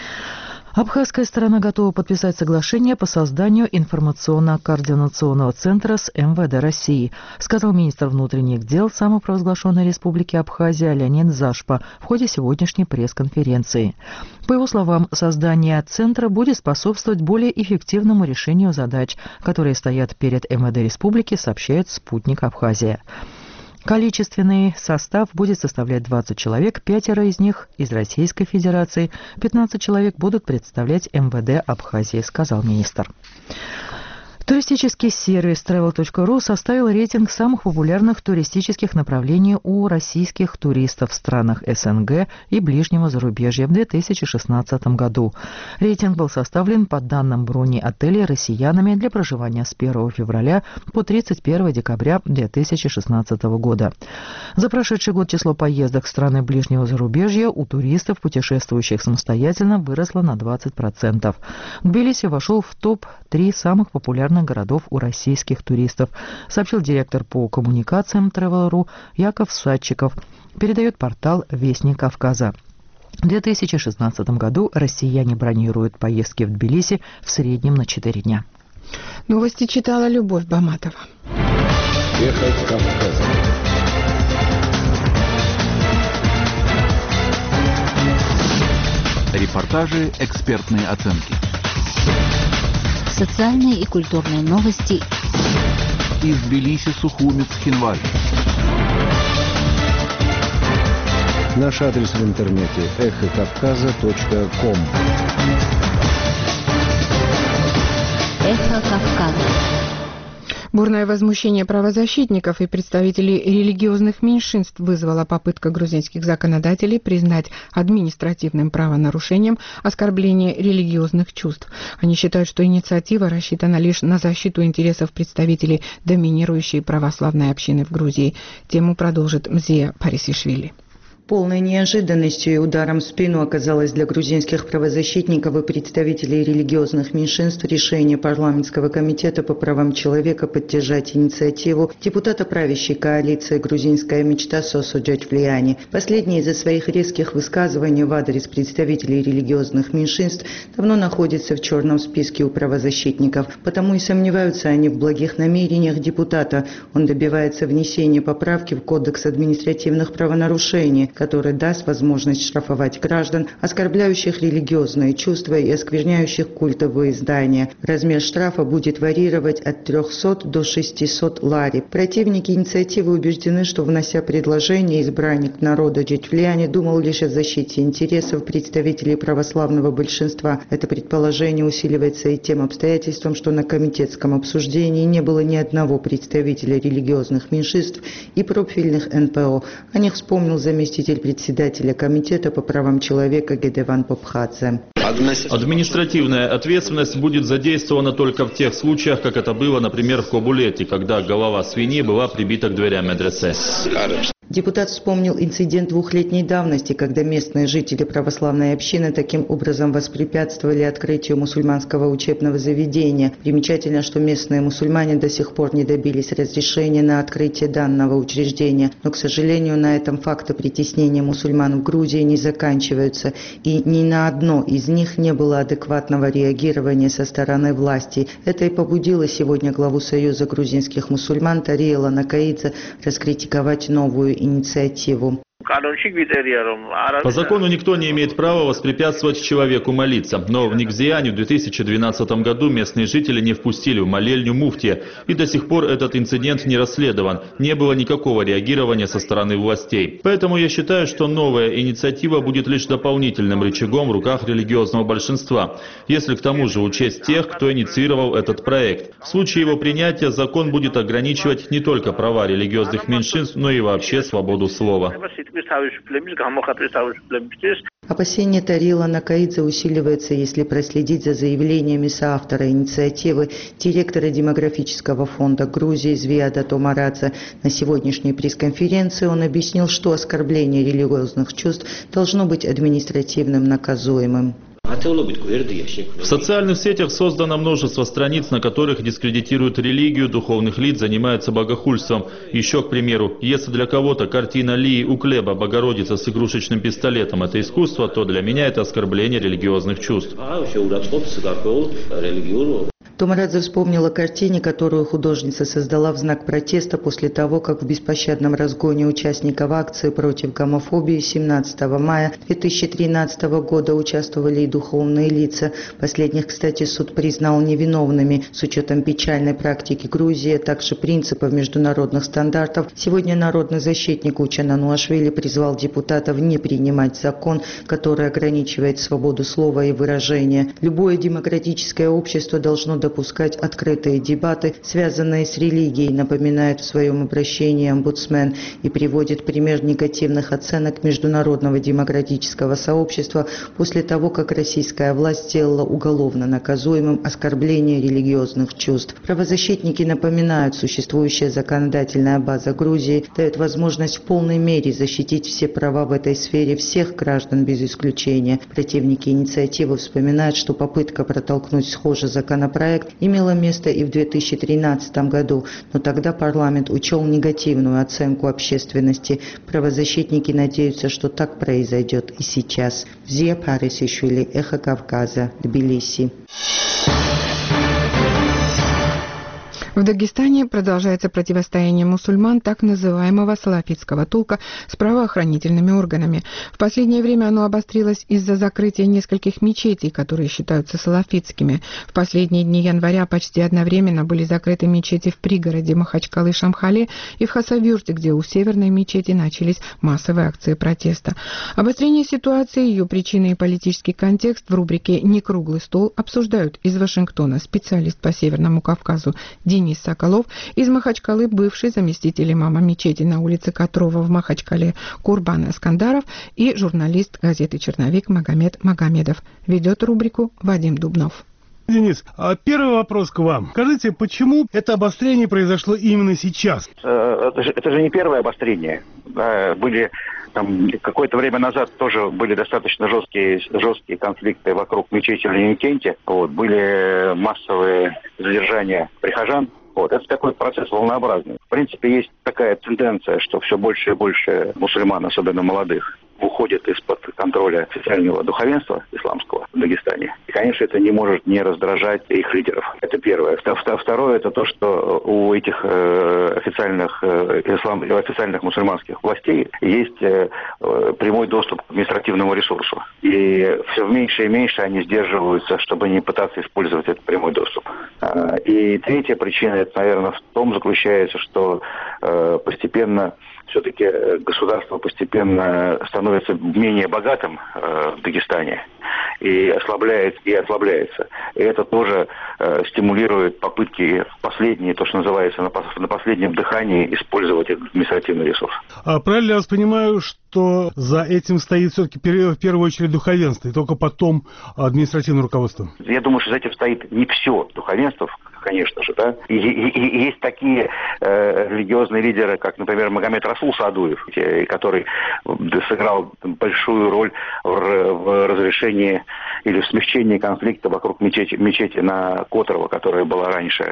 Абхазская сторона готова подписать соглашение по созданию информационно-координационного центра с эм вэ дэ России, сказал министр внутренних дел самопровозглашенной Республики Абхазия Леонид Зашпа в ходе сегодняшней пресс-конференции. По его словам, создание центра будет способствовать более эффективному решению задач, которые стоят перед эм вэ дэ Республики, сообщает «Спутник Абхазия». Количественный состав будет составлять двадцать человек, пятеро из них из Российской Федерации, пятнадцать человек будут представлять эм вэ дэ Абхазии, сказал министр. Туристический сервис тревел точка ру составил рейтинг самых популярных туристических направлений у российских туристов в странах эс эн гэ и ближнего зарубежья в две тысячи шестнадцатом году. Рейтинг был составлен по данным брони отелей россиянами для проживания с первого февраля по тридцать первого декабря две тысячи шестнадцатого года. За прошедший год число поездок в страны ближнего зарубежья у туристов, путешествующих самостоятельно, выросло на двадцать процентов. Тбилиси вошел в топ три самых популярных городов у российских туристов, сообщил директор по коммуникациям тревел точка ру Яков Садчиков, передает портал «Вестник Кавказа». В две тысячи шестнадцатом году россияне бронируют поездки в Тбилиси в среднем на четыре дня. Новости читала Любовь Баматова. Эхо Кавказа. Репортажи, экспертные оценки. Социальные и культурные новости из Тбилиси, Сухуми, Цхинвали. Наш адрес в интернете эхо кавказа точка ком. Эхо Кавказа. Бурное возмущение правозащитников и представителей религиозных меньшинств вызвала попытка грузинских законодателей признать административным правонарушением оскорбление религиозных чувств. Они считают, что инициатива рассчитана лишь на защиту интересов представителей доминирующей православной общины в Грузии. Тему продолжит Мзия Парисишвили. Полной неожиданностью и ударом в спину оказалось для грузинских правозащитников и представителей религиозных меньшинств решение парламентского комитета по правам человека поддержать инициативу депутата правящей коалиции «Грузинская мечта» Сосо Джаджвлияни. Последний из-за своих резких высказываний в адрес представителей религиозных меньшинств давно находится в черном списке у правозащитников, потому и сомневаются они в благих намерениях депутата. Он добивается внесения поправки в Кодекс административных правонарушений, который даст возможность штрафовать граждан, оскорбляющих религиозные чувства и оскверняющих культовые здания. Размер штрафа будет варьировать от трехсот до шестисот лари. Противники инициативы убеждены, что, внося предложение, избранник народа Джаджвлияни думал лишь о защите интересов представителей православного большинства. Это предположение усиливается и тем обстоятельством, что на комитетском обсуждении не было ни одного представителя религиозных меньшинств и профильных эн пэ о. О них вспомнил заместитель председателя комитета по правам человека Гедеван Попхадзе. Административная ответственность будет задействована только в тех случаях, как это было, например, в Кобулете, когда голова свиньи была прибита к дверям медресе. Депутат вспомнил инцидент двухлетней давности, когда местные жители православной общины таким образом воспрепятствовали открытию мусульманского учебного заведения. Примечательно, что местные мусульмане до сих пор не добились разрешения на открытие данного учреждения. Но, к сожалению, на этом факты притеснения мусульман в Грузии не заканчиваются, и ни на одно из них не было адекватного реагирования со стороны власти. Это и побудило сегодня главу Союза грузинских мусульман Тариела Накаидзе раскритиковать новую инициативу. По закону никто не имеет права воспрепятствовать человеку молиться, но в Никзияне в две тысячи двенадцатом году местные жители не впустили в молельню муфтия, и до сих пор этот инцидент не расследован, не было никакого реагирования со стороны властей. Поэтому я считаю, что новая инициатива будет лишь дополнительным рычагом в руках религиозного большинства, если к тому же учесть тех, кто инициировал этот проект. В случае его принятия закон будет ограничивать не только права религиозных меньшинств, но и вообще свободу слова. Опасения Тарила Накаидзе усиливаются, если проследить за заявлениями соавтора инициативы, директора демографического фонда Грузии Звиада Томарадзе. На сегодняшней пресс-конференции он объяснил, что оскорбление религиозных чувств должно быть административным наказуемым. В социальных сетях создано множество страниц, на которых дискредитируют религию, духовных лиц, занимаются богохульством. Еще, к примеру, если для кого-то картина Лии у Клеба «Богородица с игрушечным пистолетом» — это искусство, то для меня это оскорбление религиозных чувств. Томарадзе вспомнила о картине, которую художница создала в знак протеста после того, как в беспощадном разгоне участников акции против гомофобии семнадцатого мая две тысячи тринадцатого года участвовали и духовные лица. Последних, кстати, суд признал невиновными. С учетом печальной практики Грузии, а также принципов международных стандартов, сегодня народный защитник Учан Ануашвили призвал депутатов не принимать закон, который ограничивает свободу слова и выражения. Любое демократическое общество должно допускать открытые дебаты, связанные с религией, напоминает в своем обращении омбудсмен, и приводит пример негативных оценок международного демократического сообщества после того, как российская власть сделала уголовно наказуемым оскорбление религиозных чувств. Правозащитники напоминают, существующая законодательная база Грузии дает возможность в полной мере защитить все права в этой сфере всех граждан без исключения. Противники инициативы вспоминают, что попытка протолкнуть схожий законопроект имела место и в две тысячи тринадцатом году, но тогда парламент учел негативную оценку общественности. Правозащитники надеются, что так произойдет и сейчас. Мзия Парисишвили, Эхо Кавказа, Тбилиси. В Дагестане продолжается противостояние мусульман так называемого салафитского толка с правоохранительными органами. В последнее время оно обострилось из-за закрытия нескольких мечетей, которые считаются салафитскими. В последние дни января почти одновременно были закрыты мечети в пригороде Махачкалы-Шамхале и в Хасавюрте, где у северной мечети начались массовые акции протеста. Обострение ситуации, ее причины и политический контекст в рубрике «Не круглый стол» обсуждают из Вашингтона специалист по Северному Кавказу Денис Денис Соколов, из Махачкалы бывший заместитель имама мечети на улице Котрова в Махачкале Курбан Аскандаров и журналист газеты «Черновик» Магомед Магомедов. Ведет рубрику Вадим Дубнов. Денис, первый вопрос к вам. Скажите, почему это обострение произошло именно сейчас? Это же, это же не первое обострение. Были там какое-то время назад тоже были достаточно жесткие, жесткие конфликты вокруг мечети в Ленинкенте. Вот, были массовые задержания прихожан. Вот, это такой процесс волнообразный. В принципе, есть такая тенденция, что все больше и больше мусульман, особенно молодых, уходят из-под контроля официального духовенства исламского в Дагестане. И, конечно, это не может не раздражать их лидеров. Это первое. Второе, это то, что у этих э, официальных, э, ислам, официальных мусульманских властей есть э, прямой доступ к административному ресурсу. И все меньше и меньше они сдерживаются, чтобы не пытаться использовать этот прямой доступ. А, и третья причина, это, наверное, в том заключается, что э, постепенно все-таки государство постепенно становится менее богатым э, в Дагестане и ослабляет и ослабляется. И это тоже э, стимулирует попытки последние, то, что называется, на, на последнем дыхании использовать этот административный ресурс. А правильно я вас понимаю, что за этим стоит все-таки в первую очередь духовенство, и только потом административное руководство? Я думаю, что за этим стоит не все духовенство, конечно же, да. И, и, и есть такие э, религиозные лидеры, как, например, Магомед Расул Саадуев, который сыграл большую роль в, в разрешении или в смягчении конфликта вокруг мечети, мечети на Котрово, которая была раньше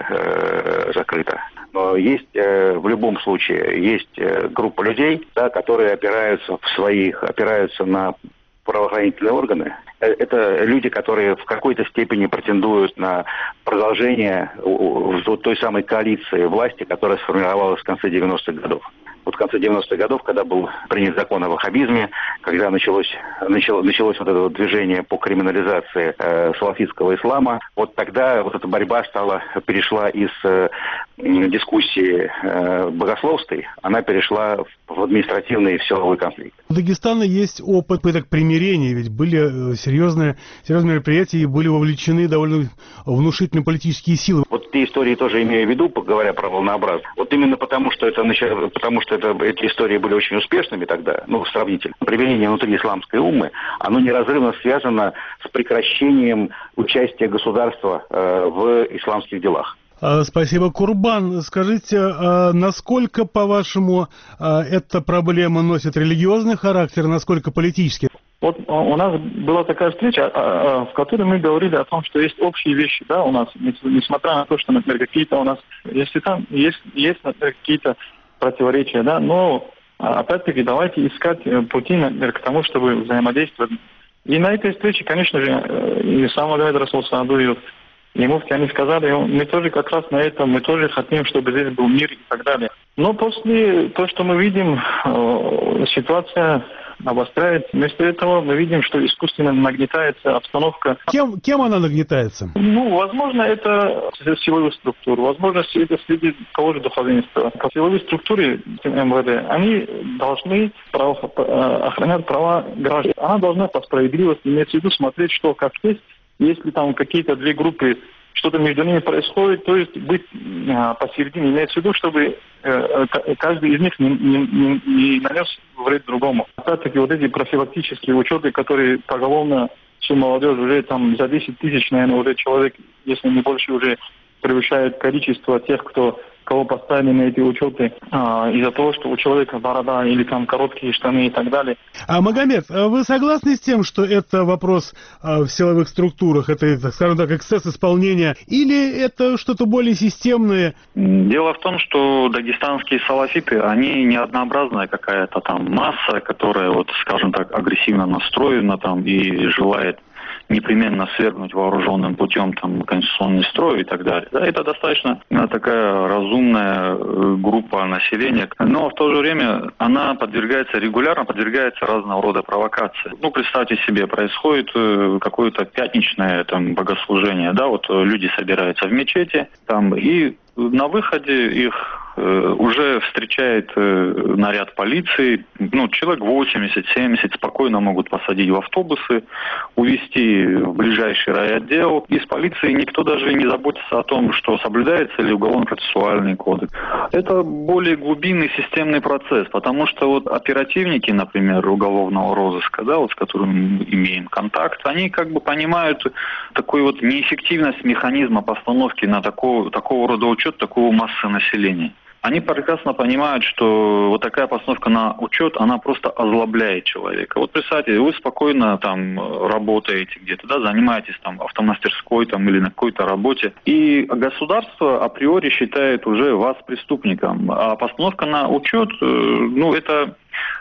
э, закрыта. Но есть э, в любом случае есть э, группа людей, да, которые опираются в своих, опираются на правоохранительные органы. Это люди, которые в какой-то степени претендуют на продолжение той самой коалиции власти, которая сформировалась в конце девяностых годов. Вот в конце девяностых годов, когда был принят закон о ваххабизме, когда началось, начало, началось вот это вот движение по криминализации э, салафитского ислама, вот тогда вот эта борьба стала, перешла из э, дискуссии э, богословской, она перешла в, в административный и силовой конфликт. У Дагестана есть опыт попыток примирения, ведь были серьезные, серьезные мероприятия и были вовлечены довольно внушительные политические силы. Вот те истории тоже имею в виду, говоря про волнообразие. Вот именно потому, что это потому что это, эти истории были очень успешными тогда, ну, сравнительно. Примирение внутри исламской уммы, оно неразрывно связано с прекращением участия государства э, в исламских делах. Спасибо. Курбан, скажите, насколько, по-вашему, эта проблема носит религиозный характер, насколько политический? Вот у нас была такая встреча, в которой мы говорили о том, что есть общие вещи, да, у нас, несмотря на то, что, например, какие-то у нас, если там есть, есть например, какие-то противоречия, да, но опять-таки давайте искать пути, например, к тому, чтобы взаимодействовать. И на этой встрече, конечно же, и сам Магомед Расул Саадуев, и муфти, они сказали, мы тоже как раз на этом, мы тоже хотим, чтобы здесь был мир и так далее. Но после того, что мы видим, ситуация обостряется. Вместо этого мы видим, что искусственно нагнетается обстановка. Кем, кем она нагнетается? Ну, возможно, это силовые структуры, возможно, это среди того же духовенства. Силовые структуры эм вэ дэ, они должны прав... охранять права граждан. Она должна по справедливости, имеется в виду, смотреть, что как есть. Если там какие-то две группы, что-то между ними происходит, то есть быть а, посередине, имеется в виду, чтобы э, каждый из них не, не, не, не нанес вред другому. Опять-таки вот эти профилактические учеты, которые поголовно всю молодежь уже там за десять тысяч, наверное, уже человек, если не больше, уже превышает количество тех, кто кого поставили на эти учеты а, из-за того, что у человека борода или там короткие штаны и так далее. А, Магомед, вы согласны с тем, что это вопрос а, в силовых структурах, это, так скажем так, эксцесс исполнения, или это что-то более системное? Дело в том, что дагестанские салафиты, они не однообразная какая-то там масса, которая, вот, скажем так, агрессивно настроена там и желает непременно свергнуть вооруженным путем там конституционный строй и так далее. Да, это достаточно такая разумная группа населения, но в то же время она подвергается, регулярно подвергается разного рода провокации. Ну, представьте себе, происходит какое-то пятничное там богослужение, да, вот люди собираются в мечети, там, и на выходе их уже встречает наряд полиции. Ну, человек восемьдесят-семьдесят спокойно могут посадить в автобусы, увезти в ближайший райотдел. Из полиции никто даже не заботится о том, что соблюдается ли уголовно-процессуальный кодекс. Это более глубинный системный процесс, потому что вот оперативники, например, уголовного розыска, да, вот с которыми мы имеем контакт, они как бы понимают такую вот неэффективность механизма постановки на такого, такого рода учет, такого массы населения. Они прекрасно понимают, что вот такая постановка на учет, она просто озлобляет человека. Вот представьте, вы спокойно там работаете где-то, да, занимаетесь там автомастерской там, или на какой-то работе, и государство априори считает уже вас преступником. А постановка на учет, ну, это...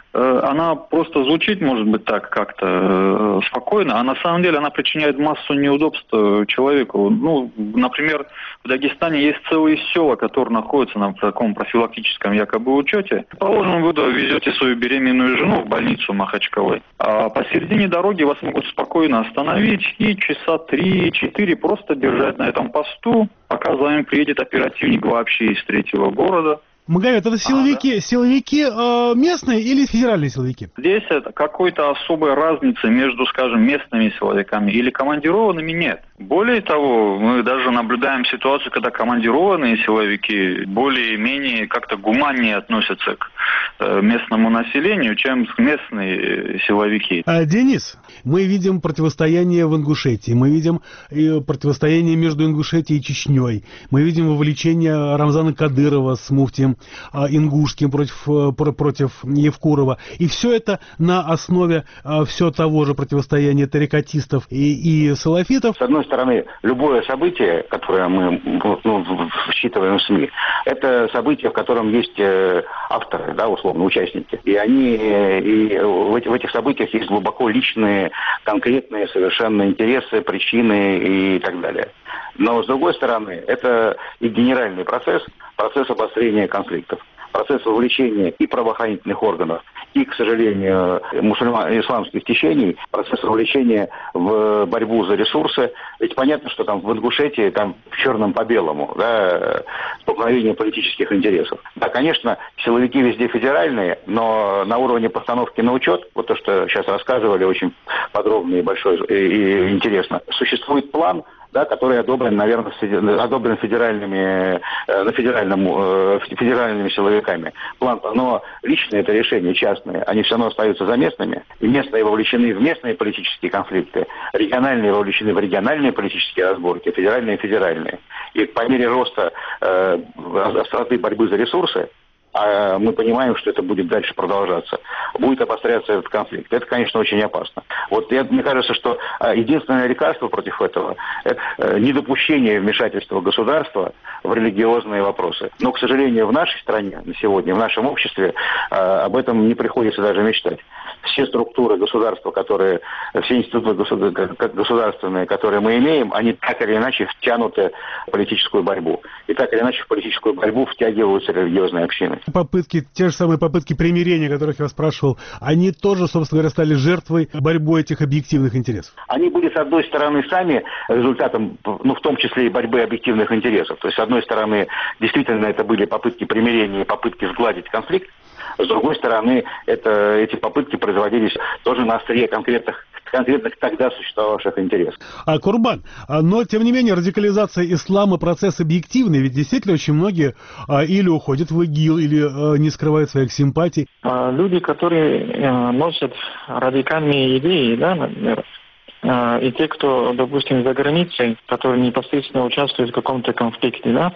она просто звучит, может быть, так как-то э, спокойно, а на самом деле она причиняет массу неудобств человеку. Ну, например, в Дагестане есть целые села, которые находятся на таком профилактическом якобы учете. Положим, вы везете свою беременную жену в больницу Махачкалы, а посередине дороги вас могут спокойно остановить и часа три-четыре просто держать на этом посту, пока за вами приедет оперативник вообще из третьего города. Магомед, это силовики, ага. силовики э, местные или федеральные силовики? Здесь это какой-то особой разницы между, скажем, местными силовиками или командированными нет. Более того, мы даже наблюдаем ситуацию, когда командированные силовики более-менее как-то гуманнее относятся к э, местному населению, чем местные силовики. А, Денис, мы видим противостояние в Ингушетии, мы видим э, противостояние между Ингушетией и Чечней, мы видим вовлечение Рамзана Кадырова с муфтием э, ингушским против, э, против Евкурова. И все это на основе э, все того же противостояния тарикатистов и, и салафитов. С одной стороны, любое событие, которое мы ну, считываем в СМИ, это событие, в котором есть авторы, да, условно, участники. И они, и в, этих, в этих событиях есть глубоко личные, конкретные совершенно интересы, причины и так далее. Но, с другой стороны, это и генеральный процесс, процесс обострения конфликтов, процесс вовлечения и правоохранительных органов, и, к сожалению, мусульман, исламских течений, процесс вовлечения в борьбу за ресурсы. Ведь понятно, что там в Ингушетии, там в черном по белому, да, столкновение политических интересов. Да, конечно, силовики везде федеральные, но на уровне постановки на учет, вот то, что сейчас рассказывали, очень подробно и большой и, и интересно, существует план, да, который одобрен, наверное, одобрен федеральными, на федеральном, федеральными силовиками. План, но личные это решения, частные, они все равно остаются за местными. И местные вовлечены в местные политические конфликты, региональные вовлечены в региональные политические разборки, федеральные и федеральные. И по мере роста э, остроты борьбы за ресурсы, а мы понимаем, что это будет дальше продолжаться, будет обостряться этот конфликт. Это, конечно, очень опасно. Вот я, мне кажется, что единственное лекарство против этого – это недопущение вмешательства государства в религиозные вопросы. Но, к сожалению, в нашей стране на сегодня, в нашем обществе об этом не приходится даже мечтать. Все структуры государства, которые, все институты государственные, которые мы имеем, они так или иначе втянуты в политическую борьбу. И так или иначе в политическую борьбу втягиваются религиозные общины. Попытки, те же самые попытки примирения, о которых я вас спрашивал, они тоже, собственно говоря, стали жертвой борьбы этих объективных интересов? Они были, с одной стороны, сами результатом, ну, в том числе и борьбы объективных интересов. То есть, с одной стороны, действительно, это были попытки примирения, попытки сгладить конфликт. С другой стороны, это, эти попытки производились тоже на острие конкретных, конкретных тогда существовавших интересов. А, Курбан, но, тем не менее, радикализация ислама процесс объективный, ведь действительно очень многие а, или уходят в ИГИЛ, или а, не скрывают своих симпатий. А, люди, которые а, носят радикальные идеи, да, например, а, и те, кто, допустим, за границей, которые непосредственно участвуют в каком-то конфликте, да,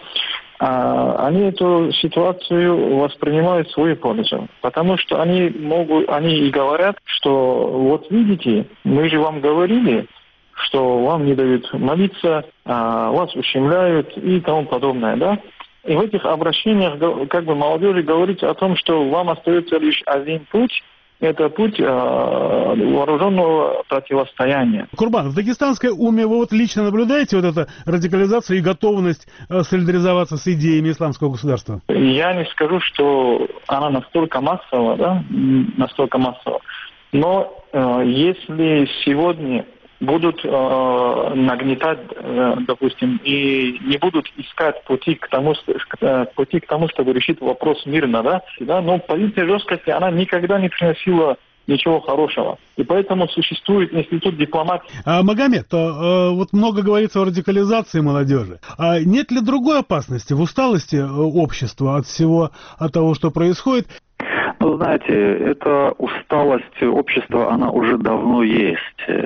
они эту ситуацию воспринимают в свою пользу, потому что они могут, они и говорят, что вот видите, мы же вам говорили, что вам не дают молиться, вас ущемляют и тому подобное, да? И в этих обращениях как бы молодежи говорится о том, что вам остается лишь один путь. Это путь э, вооруженного противостояния. Курбан, в дагестанской уме вы вот лично наблюдаете вот эту радикализацию и готовность э, солидаризоваться с идеями исламского государства? Я не скажу, что она настолько массовая, да, настолько массовая. Но э, если сегодня будут э, нагнетать, э, допустим, и не будут искать пути к тому, к, пути к тому, чтобы решить вопрос мирно, да, да, но позиция жесткости, она никогда не приносила ничего хорошего. И поэтому существует институт дипломатии. А, Магомед, то, э, вот много говорится о радикализации молодежи. А нет ли другой опасности в усталости общества от всего, от того, что происходит? Ну, знаете, эта усталость общества, она уже давно есть.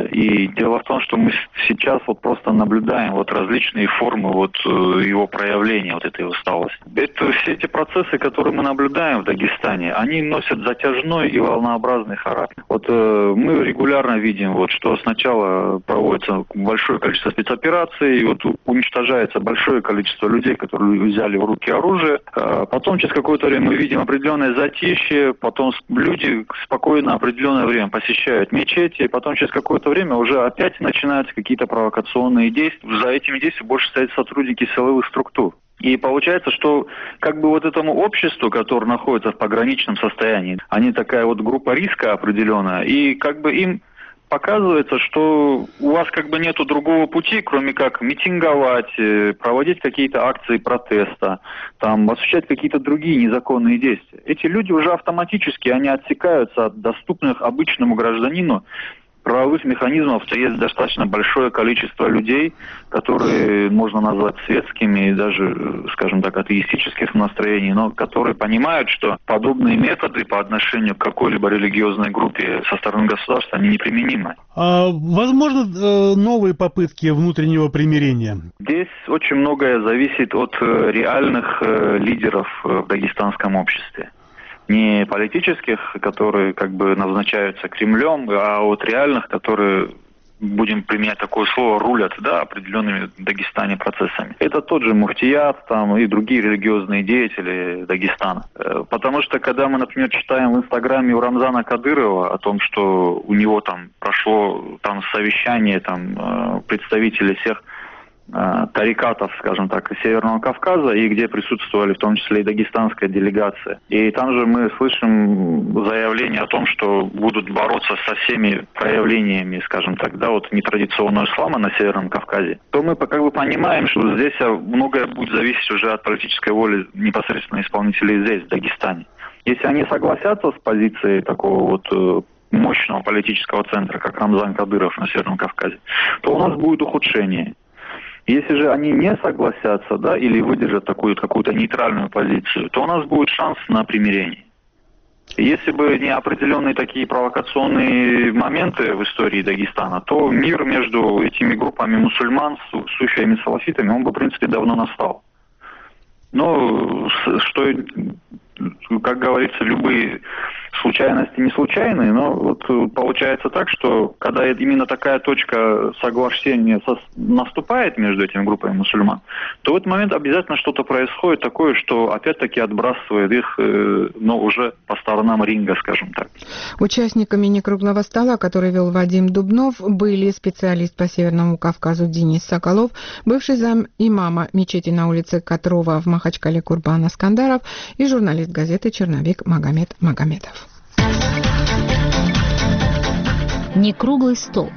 И дело в том, что мы сейчас вот просто наблюдаем вот различные формы вот его проявления, вот этой усталости. Это, все эти процессы, которые мы наблюдаем в Дагестане, они носят затяжной и волнообразный характер. Вот э, мы регулярно видим, вот, что сначала проводится большое количество спецопераций, и вот уничтожается большое количество людей, которые взяли в руки оружие. А потом через какое-то время мы видим определенное затишье, потом люди спокойно определенное время посещают мечети, потом через какое-то время уже опять начинаются какие-то провокационные действия. За этими действиями больше стоят сотрудники силовых структур. И получается, что как бы вот этому обществу, которое находится в пограничном состоянии, они такая вот группа риска определенная, и как бы им показывается, что у вас как бы нету другого пути, кроме как митинговать, проводить какие-то акции протеста, там, осуществлять какие-то другие незаконные действия. Эти люди уже автоматически, они отсекаются от доступных обычному гражданину правовых механизмов. Есть достаточно большое количество людей, которые можно назвать светскими и даже, скажем так, атеистических настроений, но которые понимают, что подобные методы по отношению к какой-либо религиозной группе со стороны государства, они неприменимы. А, возможно, новые попытки внутреннего примирения? Здесь очень многое зависит от реальных лидеров в дагестанском обществе. Не политических, которые как бы назначаются Кремлем, а от реальных, которые, будем применять такое слово, рулят, да, определенными в Дагестане процессами. Это тот же муфтият там, и другие религиозные деятели Дагестана. Потому что, когда мы, например, читаем в Инстаграме у Рамзана Кадырова о том, что у него там прошло там совещание там, представителей всех тарикатов, скажем так, Северного Кавказа, и где присутствовали в том числе и дагестанская делегация. И там же мы слышим заявление о том, что будут бороться со всеми проявлениями, скажем так, да, вот нетрадиционного ислама на Северном Кавказе. То мы как бы понимаем, что здесь многое будет зависеть уже от политической воли непосредственно исполнителей здесь, в Дагестане. Если они согласятся с позицией такого вот мощного политического центра, как Рамзан Кадыров на Северном Кавказе, то у нас будет ухудшение. Если же они не согласятся, да, или выдержат такую какую-то нейтральную позицию, то у нас будет шанс на примирение. Если бы не определенные такие провокационные моменты в истории Дагестана, то мир между этими группами мусульман, суфиями и салафитами, он бы, в принципе, давно настал. Но что, как говорится, любые случайности не случайные, но вот получается так, что когда именно такая точка соглашения наступает между этими группами мусульман, то в этот момент обязательно что-то происходит такое, что опять-таки отбрасывает их, но уже по сторонам ринга, скажем так. Участниками некруглого стола, который вел Вадим Дубнов, были специалист по Северному Кавказу Денис Соколов, бывший зам имама мечети на улице Котрова в Махачкале Курбан Аскандаров и журналист газеты «Черновик» Магомед Магомедов. Некруглый стол.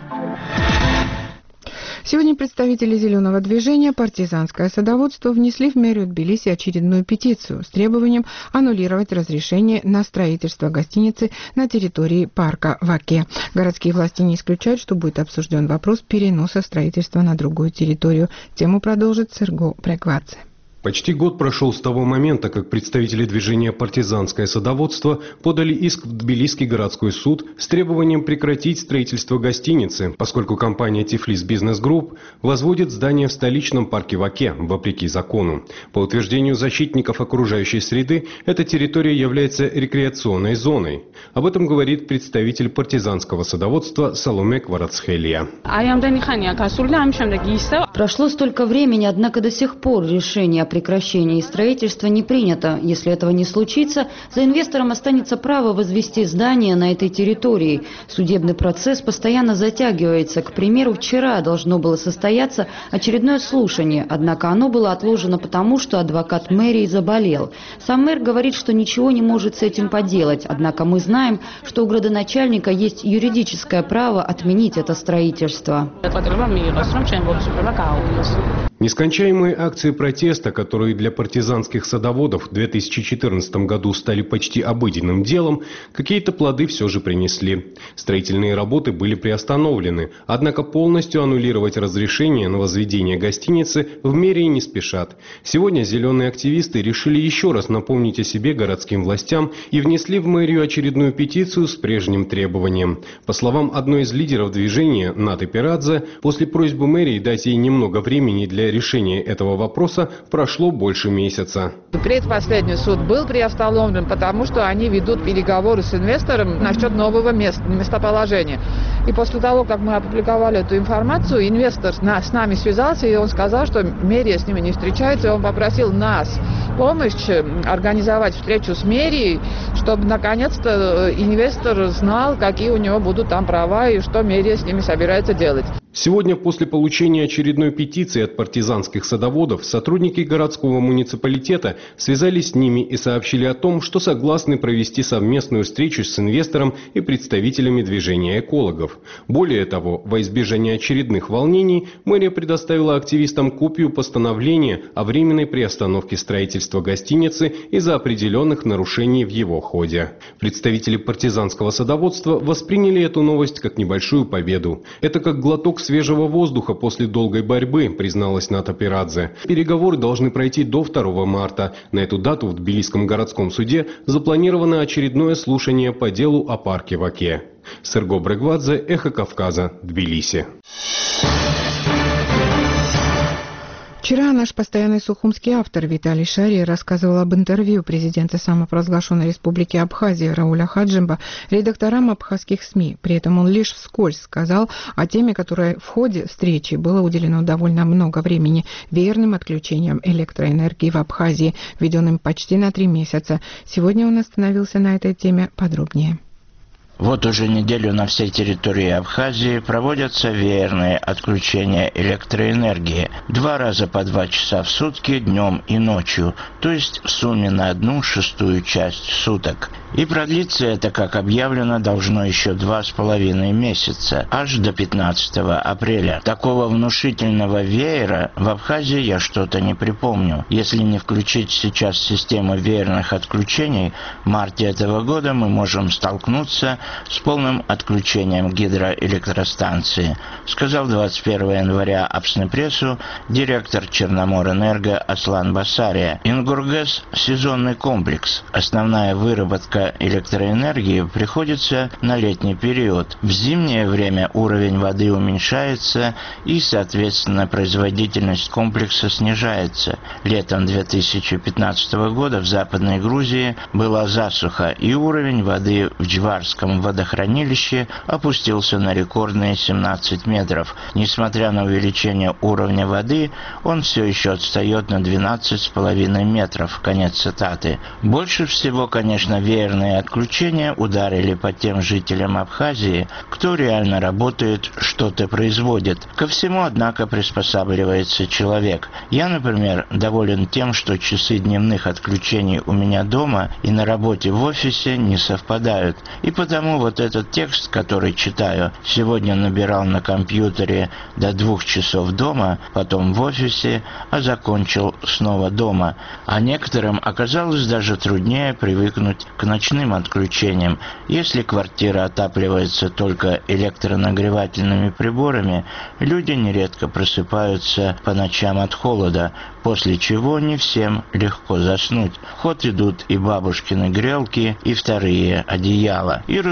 Сегодня представители «Зеленого движения» «Партизанское садоводство» внесли в мэрию Тбилиси очередную петицию с требованием аннулировать разрешение на строительство гостиницы на территории парка в Оке. Городские власти не исключают, что будет обсужден вопрос переноса строительства на другую территорию. Тему продолжит Серго Прегвадзе. Почти год прошел с того момента, как представители движения «Партизанское садоводство» подали иск в Тбилисский городской суд с требованием прекратить строительство гостиницы, поскольку компания «Тифлис Бизнес Групп» возводит здание в столичном парке в Оке, вопреки закону. По утверждению защитников окружающей среды, эта территория является рекреационной зоной. Об этом говорит представитель партизанского садоводства Саломе Кварацхелия. Прошло столько времени, однако до сих пор решение прекращении строительства не принято. Если этого не случится, за инвестором останется право возвести здание на этой территории. Судебный процесс постоянно затягивается. К примеру, вчера должно было состояться очередное слушание, однако оно было отложено потому, что адвокат мэрии заболел. Сам мэр говорит, что ничего не может с этим поделать, однако мы знаем, что у градоначальника есть юридическое право отменить это строительство. Нескончаемые акции протеста, которые для партизанских садоводов в две тысячи четырнадцатом году стали почти обыденным делом, какие-то плоды все же принесли. Строительные работы были приостановлены, однако полностью аннулировать разрешение на возведение гостиницы в мэрии не спешат. Сегодня зеленые активисты решили еще раз напомнить о себе городским властям и внесли в мэрию очередную петицию с прежним требованием. По словам одной из лидеров движения, Наты Пирадзе, после просьбы мэрии дать ей немного времени для решения этого вопроса прошло больше месяца. Предпоследний суд был приостановлен, потому что они ведут переговоры с инвестором насчет нового места, местоположения. И после того, как мы опубликовали эту информацию, инвестор с нами связался, и он сказал, что мэрия с ними не встречается, и он попросил нас помощь организовать встречу с мэрией, чтобы наконец-то инвестор знал, какие у него будут там права и что мэрия с ними собирается делать. Сегодня, после получения очередной петиции от партизанских садоводов, сотрудники городского муниципалитета связались с ними и сообщили о том, что согласны провести совместную встречу с инвестором и представителями движения экологов. Более того, во избежание очередных волнений, мэрия предоставила активистам копию постановления о временной приостановке строительства гостиницы из-за определенных нарушений в его ходе. Представители партизанского садоводства восприняли эту новость как небольшую победу. Это как глоток свежего воздуха после долгой борьбы, призналась Ната Пирадзе. Переговоры должны пройти до второго марта. На эту дату в Тбилисском городском суде запланировано очередное слушание по делу о парке в Оке. Серго Брегвадзе, Эхо Кавказа, Тбилиси. Вчера наш постоянный сухумский автор Виталий Шарий рассказывал об интервью президента самопровозглашенной республики Абхазия Рауля Хаджимба редакторам абхазских СМИ. При этом он лишь вскользь сказал о теме, которой в ходе встречи было уделено довольно много времени — веерным отключением электроэнергии в Абхазии, введенным почти на три месяца. Сегодня он остановился на этой теме подробнее. Вот уже неделю на всей территории Абхазии проводятся веерные отключения электроэнергии. Два раза по два часа в сутки, днем и ночью, то есть в сумме на одну шестую часть суток. И продлиться это, как объявлено, должно еще два с половиной месяца, аж до пятнадцатого апреля. Такого внушительного веера в Абхазии я что-то не припомню. Если не включить сейчас систему веерных отключений, в марте этого года мы можем столкнуться с полным отключением гидроэлектростанции, сказал двадцать первого января Апснепрессу директор Черноморэнерго Аслан Басария. Ингургэс – сезонный комплекс. Основная выработка электроэнергии приходится на летний период. В зимнее время уровень воды уменьшается и, соответственно, производительность комплекса снижается. Летом две тысячи пятнадцатого года в Западной Грузии была засуха, и уровень воды в Джварском водохранилище опустился на рекордные семнадцать метров. Несмотря на увеличение уровня воды, он все еще отстает на двенадцать с половиной метров. Конец цитаты. Больше всего, конечно, веерные отключения ударили по тем жителям Абхазии, кто реально работает, что-то производит. Ко всему, однако, приспосабливается человек. Я, например, доволен тем, что часы дневных отключений у меня дома и на работе в офисе не совпадают. И потому вот этот текст, который читаю, сегодня набирал на компьютере до двух часов дома, потом в офисе, а закончил снова дома. А некоторым оказалось даже труднее привыкнуть к ночным отключениям. Если квартира отапливается только электронагревательными приборами, люди нередко просыпаются по ночам от холода, после чего не всем легко заснуть. В ход идут и бабушкины грелки, и вторые одеяла. И, разумеется,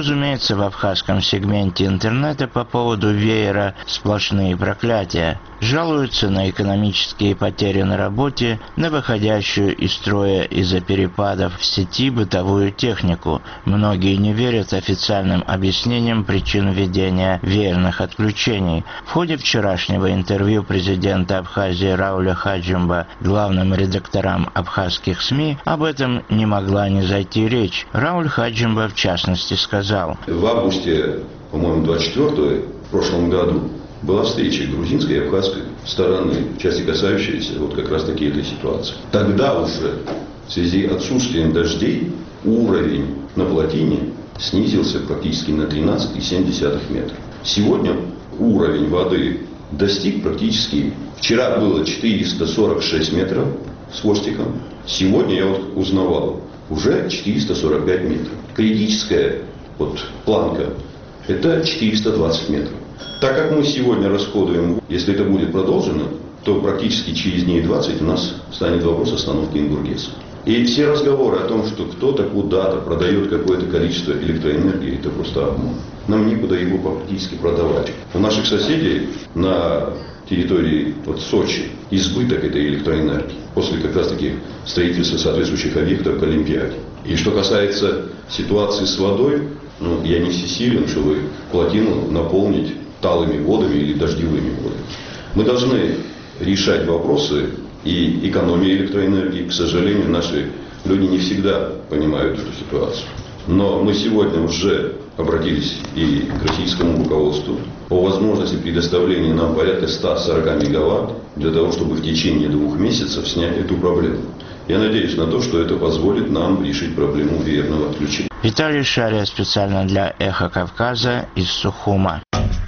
Разумеется, в абхазском сегменте интернета по поводу веера сплошные проклятия. Жалуются на экономические потери на работе, на выходящую из строя из-за перепадов в сети бытовую технику. Многие не верят официальным объяснениям причин введения веерных отключений. В ходе вчерашнего интервью президента Абхазии Рауля Хаджимба главным редакторам абхазских СМИ об этом не могла не зайти речь. Рауль Хаджимба в частности сказал: в августе, по-моему, двадцать четвёртого в прошлом году была встреча грузинской и абхазской стороны, в части касающейся вот как раз таки этой ситуации. Тогда уже в связи с отсутствием дождей уровень на плотине снизился практически на тринадцать целых семь десятых метра. Сегодня уровень воды достиг практически, вчера было четыреста сорок шесть метров с хвостиком, сегодня я вот узнавал, уже четыреста сорок пять метров. Критическая вот планка это четыреста двадцать метров. Так как мы сегодня расходуем, если это будет продолжено, то практически через дней двадцать у нас станет вопрос остановки Ингургеса. И все разговоры о том, что кто-то куда-то продает какое-то количество электроэнергии, это просто обман. Нам некуда его практически продавать. У наших соседей на территории вот, Сочи избыток этой электроэнергии после как раз таки строительства соответствующих объектов к Олимпиаде. И что касается ситуации с водой, ну, я не всесилен, чтобы плотину наполнить талыми водами или дождевыми водами. Мы должны решать вопросы и экономии электроэнергии. К сожалению, наши люди не всегда понимают эту ситуацию. Но мы сегодня уже обратились и к российскому руководству по возможности предоставления нам порядка ста сорока мегаватт для того, чтобы в течение двух месяцев снять эту проблему. Я надеюсь на то, что это позволит нам решить проблему веерного отключения. Виталий Шария специально для «Эхо Кавказа» из Сухума.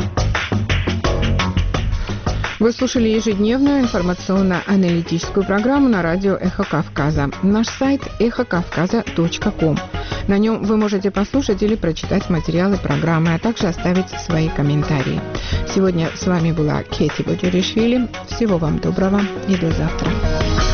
Вы слушали ежедневную информационно-аналитическую программу на радио «Эхо Кавказа». Наш сайт эхо кавказа точка ком. На нем вы можете послушать или прочитать материалы программы, а также оставить свои комментарии. Сегодня с вами была Кети Боджуришвили. Всего вам доброго и до завтра.